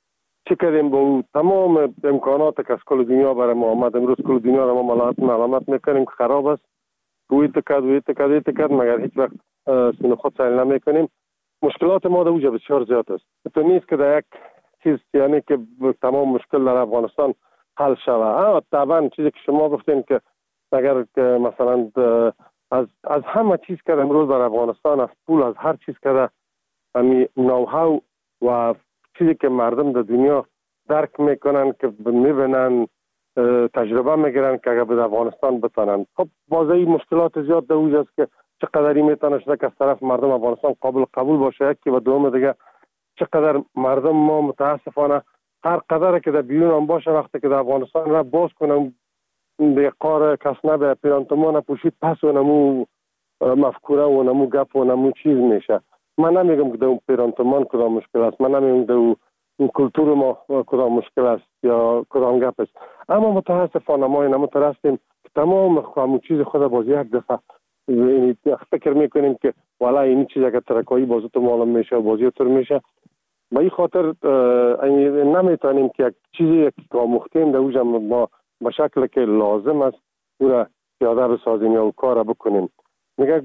چی کردیم با او تمام امکانات که از کل دنیا برای ما آمد؟ امروز کل دنیا را ما ملامت ملامت میکنیم که خراب است، وی تکد وی تکد وی تکد، مگر هیچ وقت سینو خود سهل نمیکنیم. مشکلات ما در اوجا بسیار زیاد است. تو نیست که در یک چیز یعنی که تمام مشکل در افغانستان حل شود. طبعا چیزی که شما گفتین که اگر که مثلا از از همه چیز که امروز در افغانستان، از پول، از هر چیز که امی نوهاو و چیزی که مردم در دنیا درک میکنن که میبینن تجربه میگیرن که اگر به افغانستان بتانن، خب بازی مشکلات زیاد در اوجاست که چقدری میتونه شده که از طرف مردم افغانستان قابل قبول باشه، یکی و دوم دیگه چقدر مردم ما متاسفانه هر قدر که در بیرون هم باشه وقتی که در افغانستان را باز کنم دیگه قار کس نبه پیرانتمان پوشید پس و نمو مفکوره و نمو گپ و نمو چیز میشه. من نمیگم که در اون پیرانتمان کدام مشکل است، من نمیگم در اون کلتور ما کدام مشکل است یا کدام گپ است، اما متاسفانه ما این مترستیم که تمام همون چیز خود باز یک دفعه فکر میکنیم که والا این چیز اگر ترکایی بازو تو معلوم میشه و بازی طور میشه. به این خاطر نمیتونیم که یک چیزی که آموختیم در اوجا ما به شکل که لازم است او را پیاده بسازیم یا کار بکنیم. میگه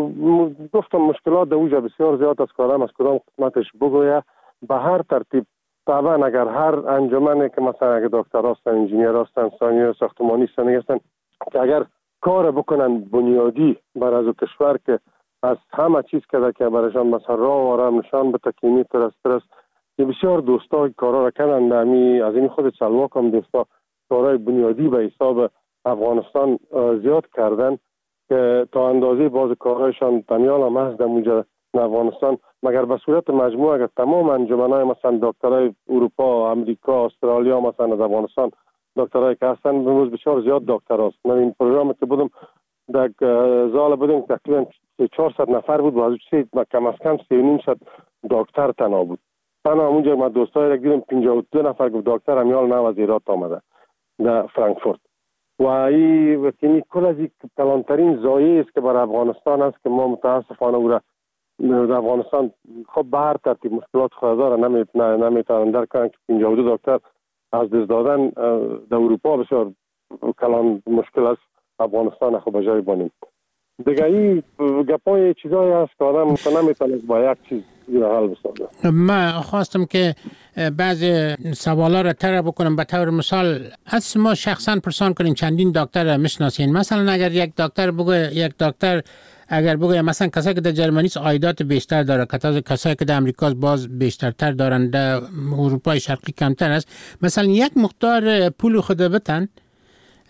گفتم مشکلات در اوجا بسیار زیاد از کارم از کدام قسمتش بگویه به هر ترتیب. طبعا اگر هر انجمنی که مثلا اگر دکتر هستن، انجینیر هستن، ساختمانی هستن که اگر کار بکنن بنیادی برای از کشور که از همه چیز که که برایشان مثلا راه و راه نشان به تکیمی ترسترس که بسیار دوستا کارا را کردن امی از این خود سلواک هم دوستا کارهای بنیادی به حساب افغانستان زیاد کردن که تا اندازه باز کارهایشان تنیال هم هست در موجه افغانستان، مگر به صورت مجموع اگر تمام انجمنهای مثلا دکترهای اروپا، امریکا، استرالیا مثلا از افغانستان دکترهای که هستن بموز بسیار زیاد دکتر هست. من این پروگرامی که بودم در زال بودیم تقریبا چهارصد نفر بود و از سه کم از کم سه و نیم صد دکتر تنها بود. تنها اونجا ما دوستای را دیدم پنجاه و دو نفر گفت دکتر همیال نو از ایران آمده در فرانکفورت و این وقتی کل از این کلانترین زایه است که برای افغانستان است که ما متاسفانه او را در افغانستان خب به هر ترتیب مشکلات خود داره نمیتونن درک کنن که پنجاه و دو دکتر از دست دادن در اروپا بسیار کلان مشکل است، افغانستان خب بجای بانیم دیگه. این گپای چیزایی هست که آدم نمیتونه با یک چیز حل بسازه. من خواستم که بعضی سوالا را طرح بکنم. به طور مثال از ما شخصا پرسان کنیم چندین دکتر میشناسین. مثلا اگر یک دکتر بگه یک دکتر اگر بگه مثلا کسایی که در جرمنی عایدات بیشتر داره، کسایی که در امریکا باز بیشترتر دارن، در اروپای شرقی کمتر است، مثلا یک مقدار پول خود بتن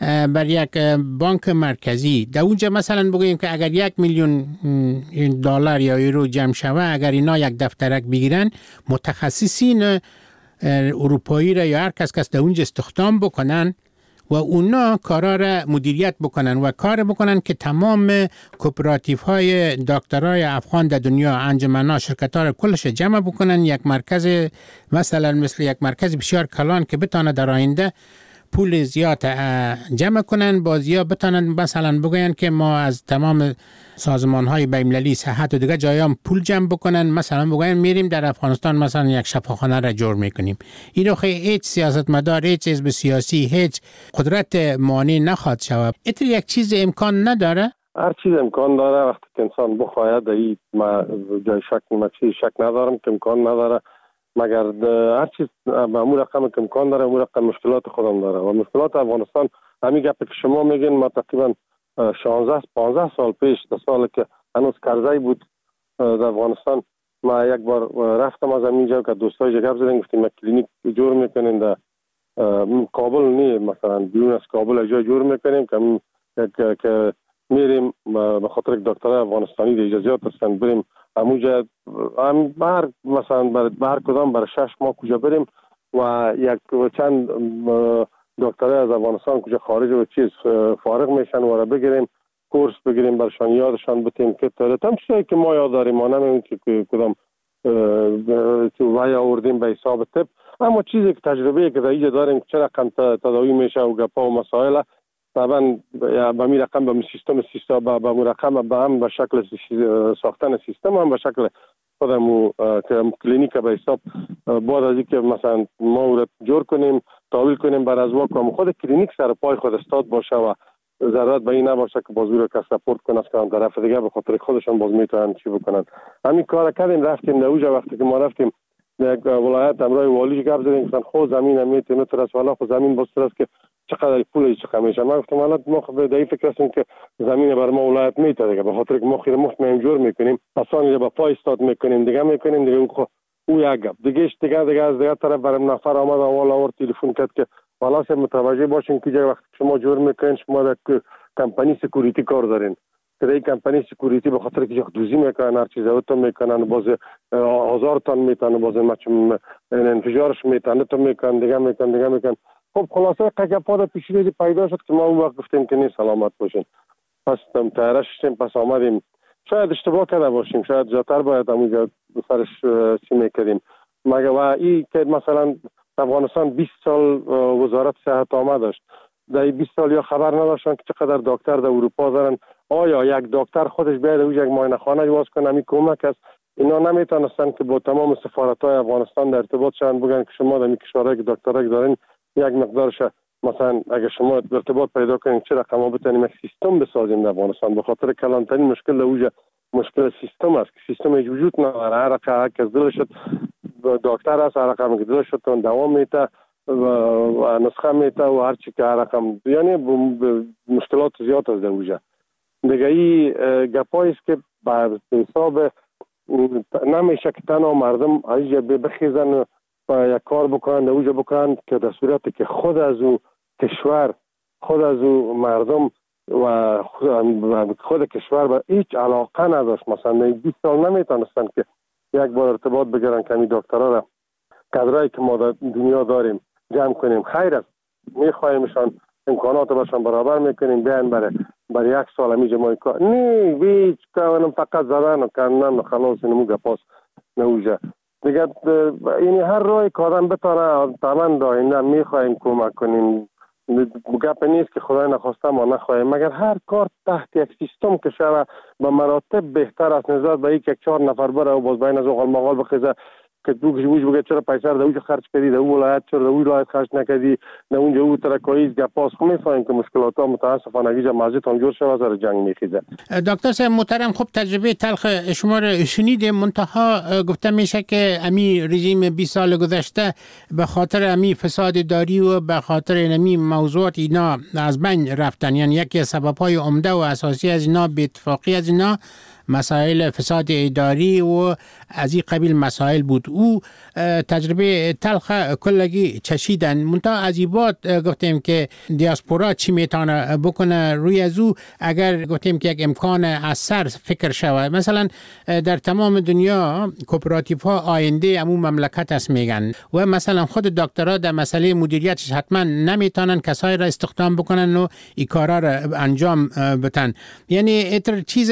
بر یک بانک مرکزی، در اونجا مثلا بگوییم که اگر یک میلیون دلار یا یورو جمع شوه، اگر اینا یک دفترک بگیرن، متخصصین اروپایی را یا هر کس کس در اونجا استخدام بکنن و اونا کارا را مدیریت بکنن و کار بکنن که تمام کوپراتیف های دکترای افغان در دنیا، انجمن‌ها، شرکت‌ها را کلش جمع بکنن، یک مرکز مثلا مثل یک مرکز بسیار کلان که بتانه در آینده پول زیاد جمع کنن، بازیا بتانن مثلا بگوین که ما از تمام سازمان های بین‌المللی صحت و دیگه جایام پول جمع بکنن، مثلا بگوین میریم در افغانستان مثلا یک شفاخانه را جور میکنیم. این رو هیچ سیاستمدار، هیچ حزب سیاسی، هیچ قدرت مانع نخواد شود. اتر یک چیز امکان نداره؟ هر چیز امکان داره وقتی که انسان بخواید. این ما جای شک ما چیز شک ندارم که امکان نداره، مگر هر چیز معمول رقم که امکان داره، اون رقم مشکلات خودم داره و مشکلات افغانستان همین گپ که شما میگین. ما تقریبا شانزده پانزده سال پیش، در سال که هنوز کرزی بود در افغانستان، ما یک بار رفتم از همینجا که دوستای گپ زدن، گفتیم ما کلینیک جور میکنیم در کابل، نه مثلا بیرون از کابل جای جور میکنیم که که میریم به خاطر دکترای افغانستانی در اجازهات هستن بریم همونجا هم بر مثلا بر بر کدام بر شش ماه کجا بریم و یک چند دکترای از افغانستان کجا خارج و چیز فارغ میشن و را بگیریم کورس بگیریم برشان یادشان بتیم که تام چیزی که ما یاد داریم ما نمیدونیم که کدام تو وای آوردیم به حساب طب، اما چیزی که تجربه که در اینجا داریم چه رقم تداوی میشه و گپا و مسائل طبعا به می رقم به سیستم سیستم به می رقم به هم به شکل ساختن سیستم هم به شکل خودمو که کلینیک به حساب بعد از اینکه مثلا ما رو جور کنیم تحویل کنیم بر از واقع خود کلینیک سر پای خود استاد باشه و ضرورت به این نباشه که بازو رو کس سپورت کنه از کام طرف دیگه به خاطر خودشون باز میتونن چی بکنن. همین کار کردیم، رفتیم نوجا وقتی که ما رفتیم یک ولایت امرای والیش گپ زدیم گفتن خو زمین میتونه ترس والا خو زمین باز ترس که چقدر پول چه میشه. ما گفتم حالا ما خب در این فکر هستیم که زمین بر ما ولایت میتونه دیگه به خاطر که ما خیر مخت جور میکنیم اسانی با پای استاد میکنیم دیگه میکنیم دیگه او او یک گپ دیگه دیگه دیگه از دیگه طرف برام نفر آمد اول اور تلفن کرد که والا سه متوجه باشین که وقتی شما جور میکنین شما در کمپانی سکیوریتی کار دارین که این کمپانی سکیوریتی به خاطر که دوزی میکنن هر چیز اوتو میکنن باز هزار تن میتونه باز مچم انفجارش میتونه تو میکنن دیگه میکنن دیگه میکنن. خب خلاصه قگپا پیشروی پیدا شد که ما اون وقت گفتیم که نیست سلامت باشین، پس تیارش شدیم، پس آمدیم. شاید اشتباه کرده باشیم، شاید جاتر باید همونجا سرش چی میکردیم مگه و این که مثلا افغانستان بیست سال وزارت صحت آمد داشت، در بیست سال یا خبر نداشتن که چقدر دکتر در اروپا دارن. آیا یک دکتر خودش بیاد اوج یک معاینه خانه باز کنه می کمک است؟ اینا نمیتونستن که با تمام سفارت‌های افغانستان در ارتباط شدن بگن که شما در این کشورها که دکترک دارین یک مقدارش مثلا اگه شما ارتباط پیدا کنین چه رقم بتونیم یک سیستم بسازیم در افغانستان. به خاطر کلانترین مشکل اوج مشکل سیستم است که سیستم هیچ وجود نداره. هر رقم که دل شد دکتر است، هر رقم که دل شد اون دوام میته و نسخه میته و هر چی که هر رقم یعنی مشکلات زیاد است در اوج دیگه. ای گپایی است که بر حساب نمیشه که تنها مردم ایجا بخیزن و یک کار بکنن اوج بکنن که در صورتی که خود از او کشور خود از او مردم و خود, خود کشور به هیچ علاقه نداشت. مثلا بیست سال نمیتونستن که یک بار ارتباط بگیرن که این دکترها را کادرایی که ما در دنیا داریم جمع کنیم. خیر است، میخوایمشان امکانات برشان برابر میکنیم بیان برای برای یک سال همیشه ما کار نه هیچ کارم فقط زدن و کردن و خلاص نمو گپاس نوجه دیگه. یعنی هر راه که آدم بتانه تمام داینده میخوایم کمک کنیم. گپ نیست که خدای نخواسته ما نخواهیم، مگر هر کار تحت یک سیستم که شود به مراتب بهتر است نسبت به یک چهار نفر بره و باز بین از اوغال مغال بخیزه که تو گوش بگه چرا پیسه رو دوج خرج کردی، در ولایت چرا دوج ولایت خرج نکردی، در اونجا او ترکایز گپاس خو میفهمیم که مشکلات ها متاسفانه گیجا مازیت هم جور شده سر جنگ میخیزه. دکتر صاحب محترم، خب تجربه تلخ شما رو شنیدیم، منتها گفته میشه که امی رژیم بیست سال گذشته به خاطر امی فساد داری و به خاطر امی موضوعات اینا از بین رفتن. یعنی یکی از سبب‌های عمده و اساسی از اینا به اتفاقی از اینا مسائل فساد اداری و از این قبیل مسائل بود. او تجربه تلخ کلگی چشیدن. منتها از این بعد گفتیم که دیاسپورا چی میتونه بکنه روی از او، اگر گفتیم که یک امکان از سر فکر شود. مثلا در تمام دنیا کوپراتیو ها آینده امون مملکت است میگن و مثلا خود دکترها در مسئله مدیریتش حتما نمیتونن کسای را استخدام بکنن و این کارا را انجام بتن. یعنی ایتر چیز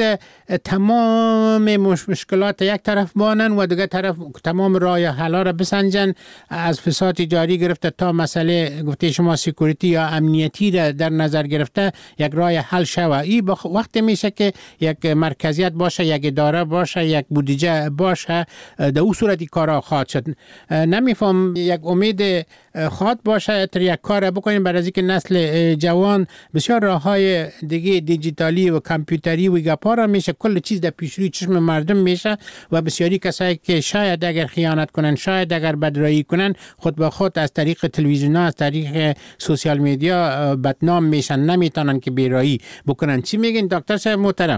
تمام مش مشکلات یک طرف بانن و دیگه طرف تمام راه حل را بسنجن، از فساد جاری گرفته تا مسئله گفته شما سکیوریتی یا امنیتی را در نظر گرفته یک راه حل شوه. این وقت میشه که یک مرکزیت باشه، یک اداره باشه، یک بودجه باشه، در اون صورت این کارا خواهد شد. نمیفهم یک امید خواهد باشه تر یک کار بکنیم برای اینکه نسل جوان بسیار راههای دیگه دیجیتالی و کامپیوتری و گپارا میشه، کل چیز در پیش روی چشم مردم میشه و بسیاری کسایی که شاید اگر خیانت کنن، شاید اگر بدرایی کنن، خود به خود از طریق تلویزیون ها، از طریق سوشال میدیا بدنام میشن، نمیتونن که بیرایی بکنن. چی میگین دکتر صاحب محترم؟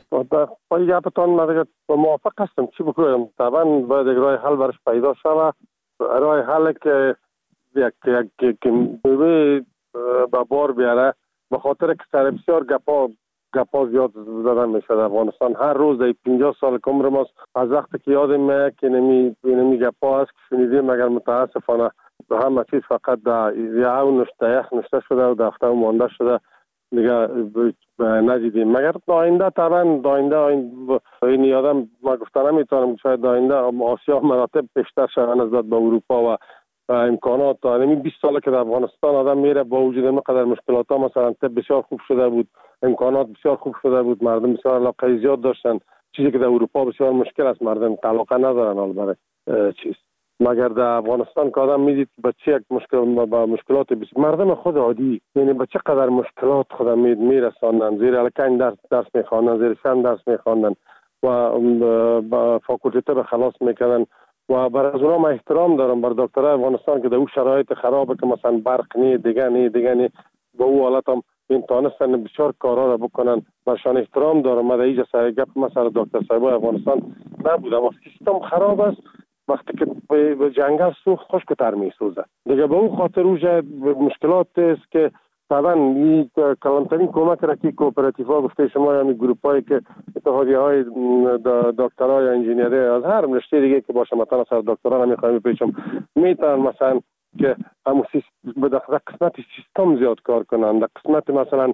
با یک گپتان من دیگه موافق هستم. چی بکنم؟ طبعا باید یک راه حل برش پیدا شود. راه حل که یک یک که موضوع به بار بیاره، به خاطر که سر بسیار گپا گپا زیاد زدن میشه در افغانستان. هر روز در پنجاه سال که عمر ماست، از وقتی که یادم میاد که نمی نمی گپا هست که شنیدیم، مگر متاسفانه به همه چیز فقط در یه نشته یک نشته شده و دفتر مانده شده دیگه ندیدیم. مگر داینده طبعا داینده این یادم ما گفتن نمیتونم، شاید داینده آسیا مراتب بیشتر شوند نسبت به اروپا و امکانات. تا بیست ساله که در افغانستان آدم میره، با وجود اینقدر مشکلات ها، مثلا طب بسیار خوب شده بود، امکانات بسیار خوب شده بود، مردم بسیار علاقه زیاد داشتن، چیزی که در اروپا بسیار مشکل است، مردم علاقه ندارن حال برای چیز. مگر در افغانستان که آدم میدید به چه یک مشکل با مشکلات بسیار مردم خود عادی، یعنی به چه قدر مشکلات خود مید میرساندن، زیر الکن درس درس میخواندن، زیر سن درس میخواندن و با فاکولته به خلاص میکردن. و برای از اونا من احترام دارم بر دکترای افغانستان که در اون شرایط خرابه که مثلا برق نی دیگه نی دیگه نی با اون حالت هم این تانستن بسیار کارا را بکنن. برشان احترام دارم. من در اینجا سر گپ مثلا دکتر صاحبای افغانستان نبودم و سیستم خراب است. وقتی که به جنگل سوخت خشکتر می سوزه دیگه. به اون خاطر اوجه مشکلات است که طبعا این کلانترین کمک را که کوپراتیف ها گفته شما، یعنی گروپ هایی که اتحادیه های دکترها یا انجینیری از هر رشته دیگه که باشه، مثلا سر دکترا نمیخوایم بپیچم، میتونن مثلا که همون در قسمت سیستم زیاد کار کنن، در قسمت مثلا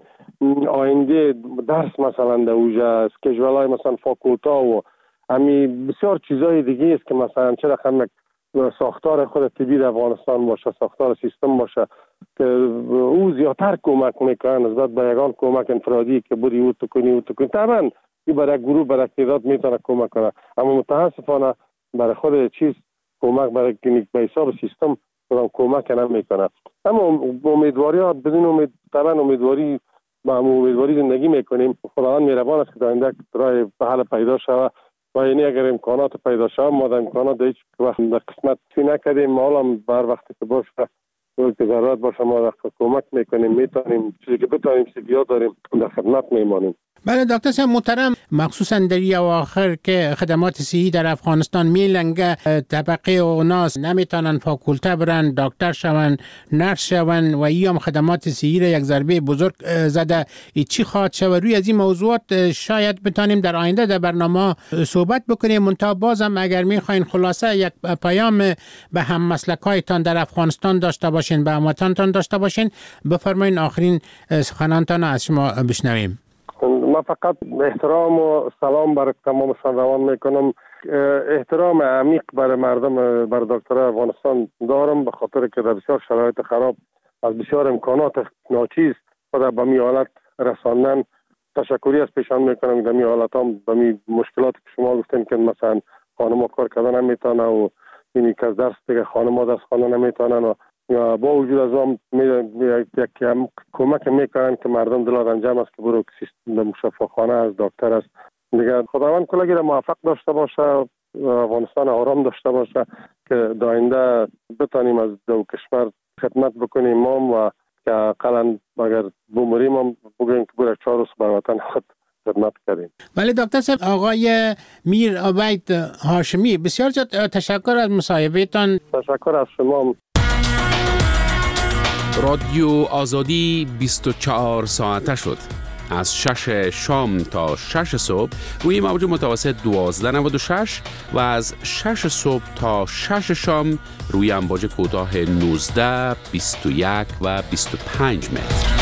آینده درس مثلا در اوجه اسکیجول های مثلا فاکولتا و همی بسیار چیزای دیگه است که مثلا چه رقم ساختار خود طبی در افغانستان باشه، ساختار سیستم باشه که او زیادتر کمک میکنه نسبت به یگان کمک انفرادی که بودی او تو کنی او تو کنی. طبعا این برای گروه برای تعداد میتونه کمک کنه، اما متاسفانه برای خود چیز کمک برای کلینیک به حساب سیستم خودم کمک نمیکنه. اما امیدواری ها بدون امید، طبعا امیدواری با امیدواری زندگی میکنیم. خداوند مهربان است که در آینده راه به حل پیدا شود و یعنی اگر امکانات پیدا شود، ما در امکانات در هیچ وقت در قسمت فی نکردیم، ما هم بر وقتی که باشه که ضرورت باشه ما کمک میکنیم، میتونیم چیزی که بتونیم سیبیا داریم در خدمت میمانیم. بله دکتر صاحب محترم، مخصوصا در این اواخر که خدمات صحی در افغانستان میلنگه، طبقه اوناس نمیتونن فاکولته برن، دکتر شون، نرس شون و ای هم خدمات صحی را یک ضربه بزرگ زده. ای چی خواهد شود؟ روی از این موضوعات شاید بتانیم در آینده در برنامه صحبت بکنیم. منتها بازم اگر میخواین خلاصه یک پیام به هم مسلکایتان در افغانستان داشته باشین، به هموطنتان داشته باشین، بفرمایین آخرین سخنانتان از شما بشنویم. من فقط احترام و سلام برای تمامشان روان میکنم. احترام عمیق برای مردم، برای دکترای افغانستان دارم، به خاطر که در بسیار شرایط خراب از بسیار امکانات ناچیز خود به می حالت رساندن. تشکری از پیشان میکنم در می حالت هم به می مشکلاتی که شما گفتین که مثلا خانم کار کردن نمیتونه و اینی که از درس دیگه خانم درس خواندن نمیتونن و با وجود از هم یک کمک میکنن که مردم دلار جمع است که برو سیستم شفاخانه از دکتر است دیگه. خداوند کلگی را موفق داشته باشه، افغانستان آرام داشته باشه که داینده بتانیم از دو کشور خدمت بکنیم ما و که اقلا اگر بمریم هم بگویم که برای چهار روز بر وطن خود خدمت کردیم. ولی دکتر صاحب، آقای میر عبید هاشمی، بسیار زیاد تشکر از مصاحبهتان. تشکر از شما. رادیو آزادی بیست و چهار ساعته شد. از شش شام تا شش صبح روی موج متوسط دوازده نود و شش و از شش صبح تا شش شام روی امواج کوتاه نوزده، بیست و یک و بیست و پنج متر.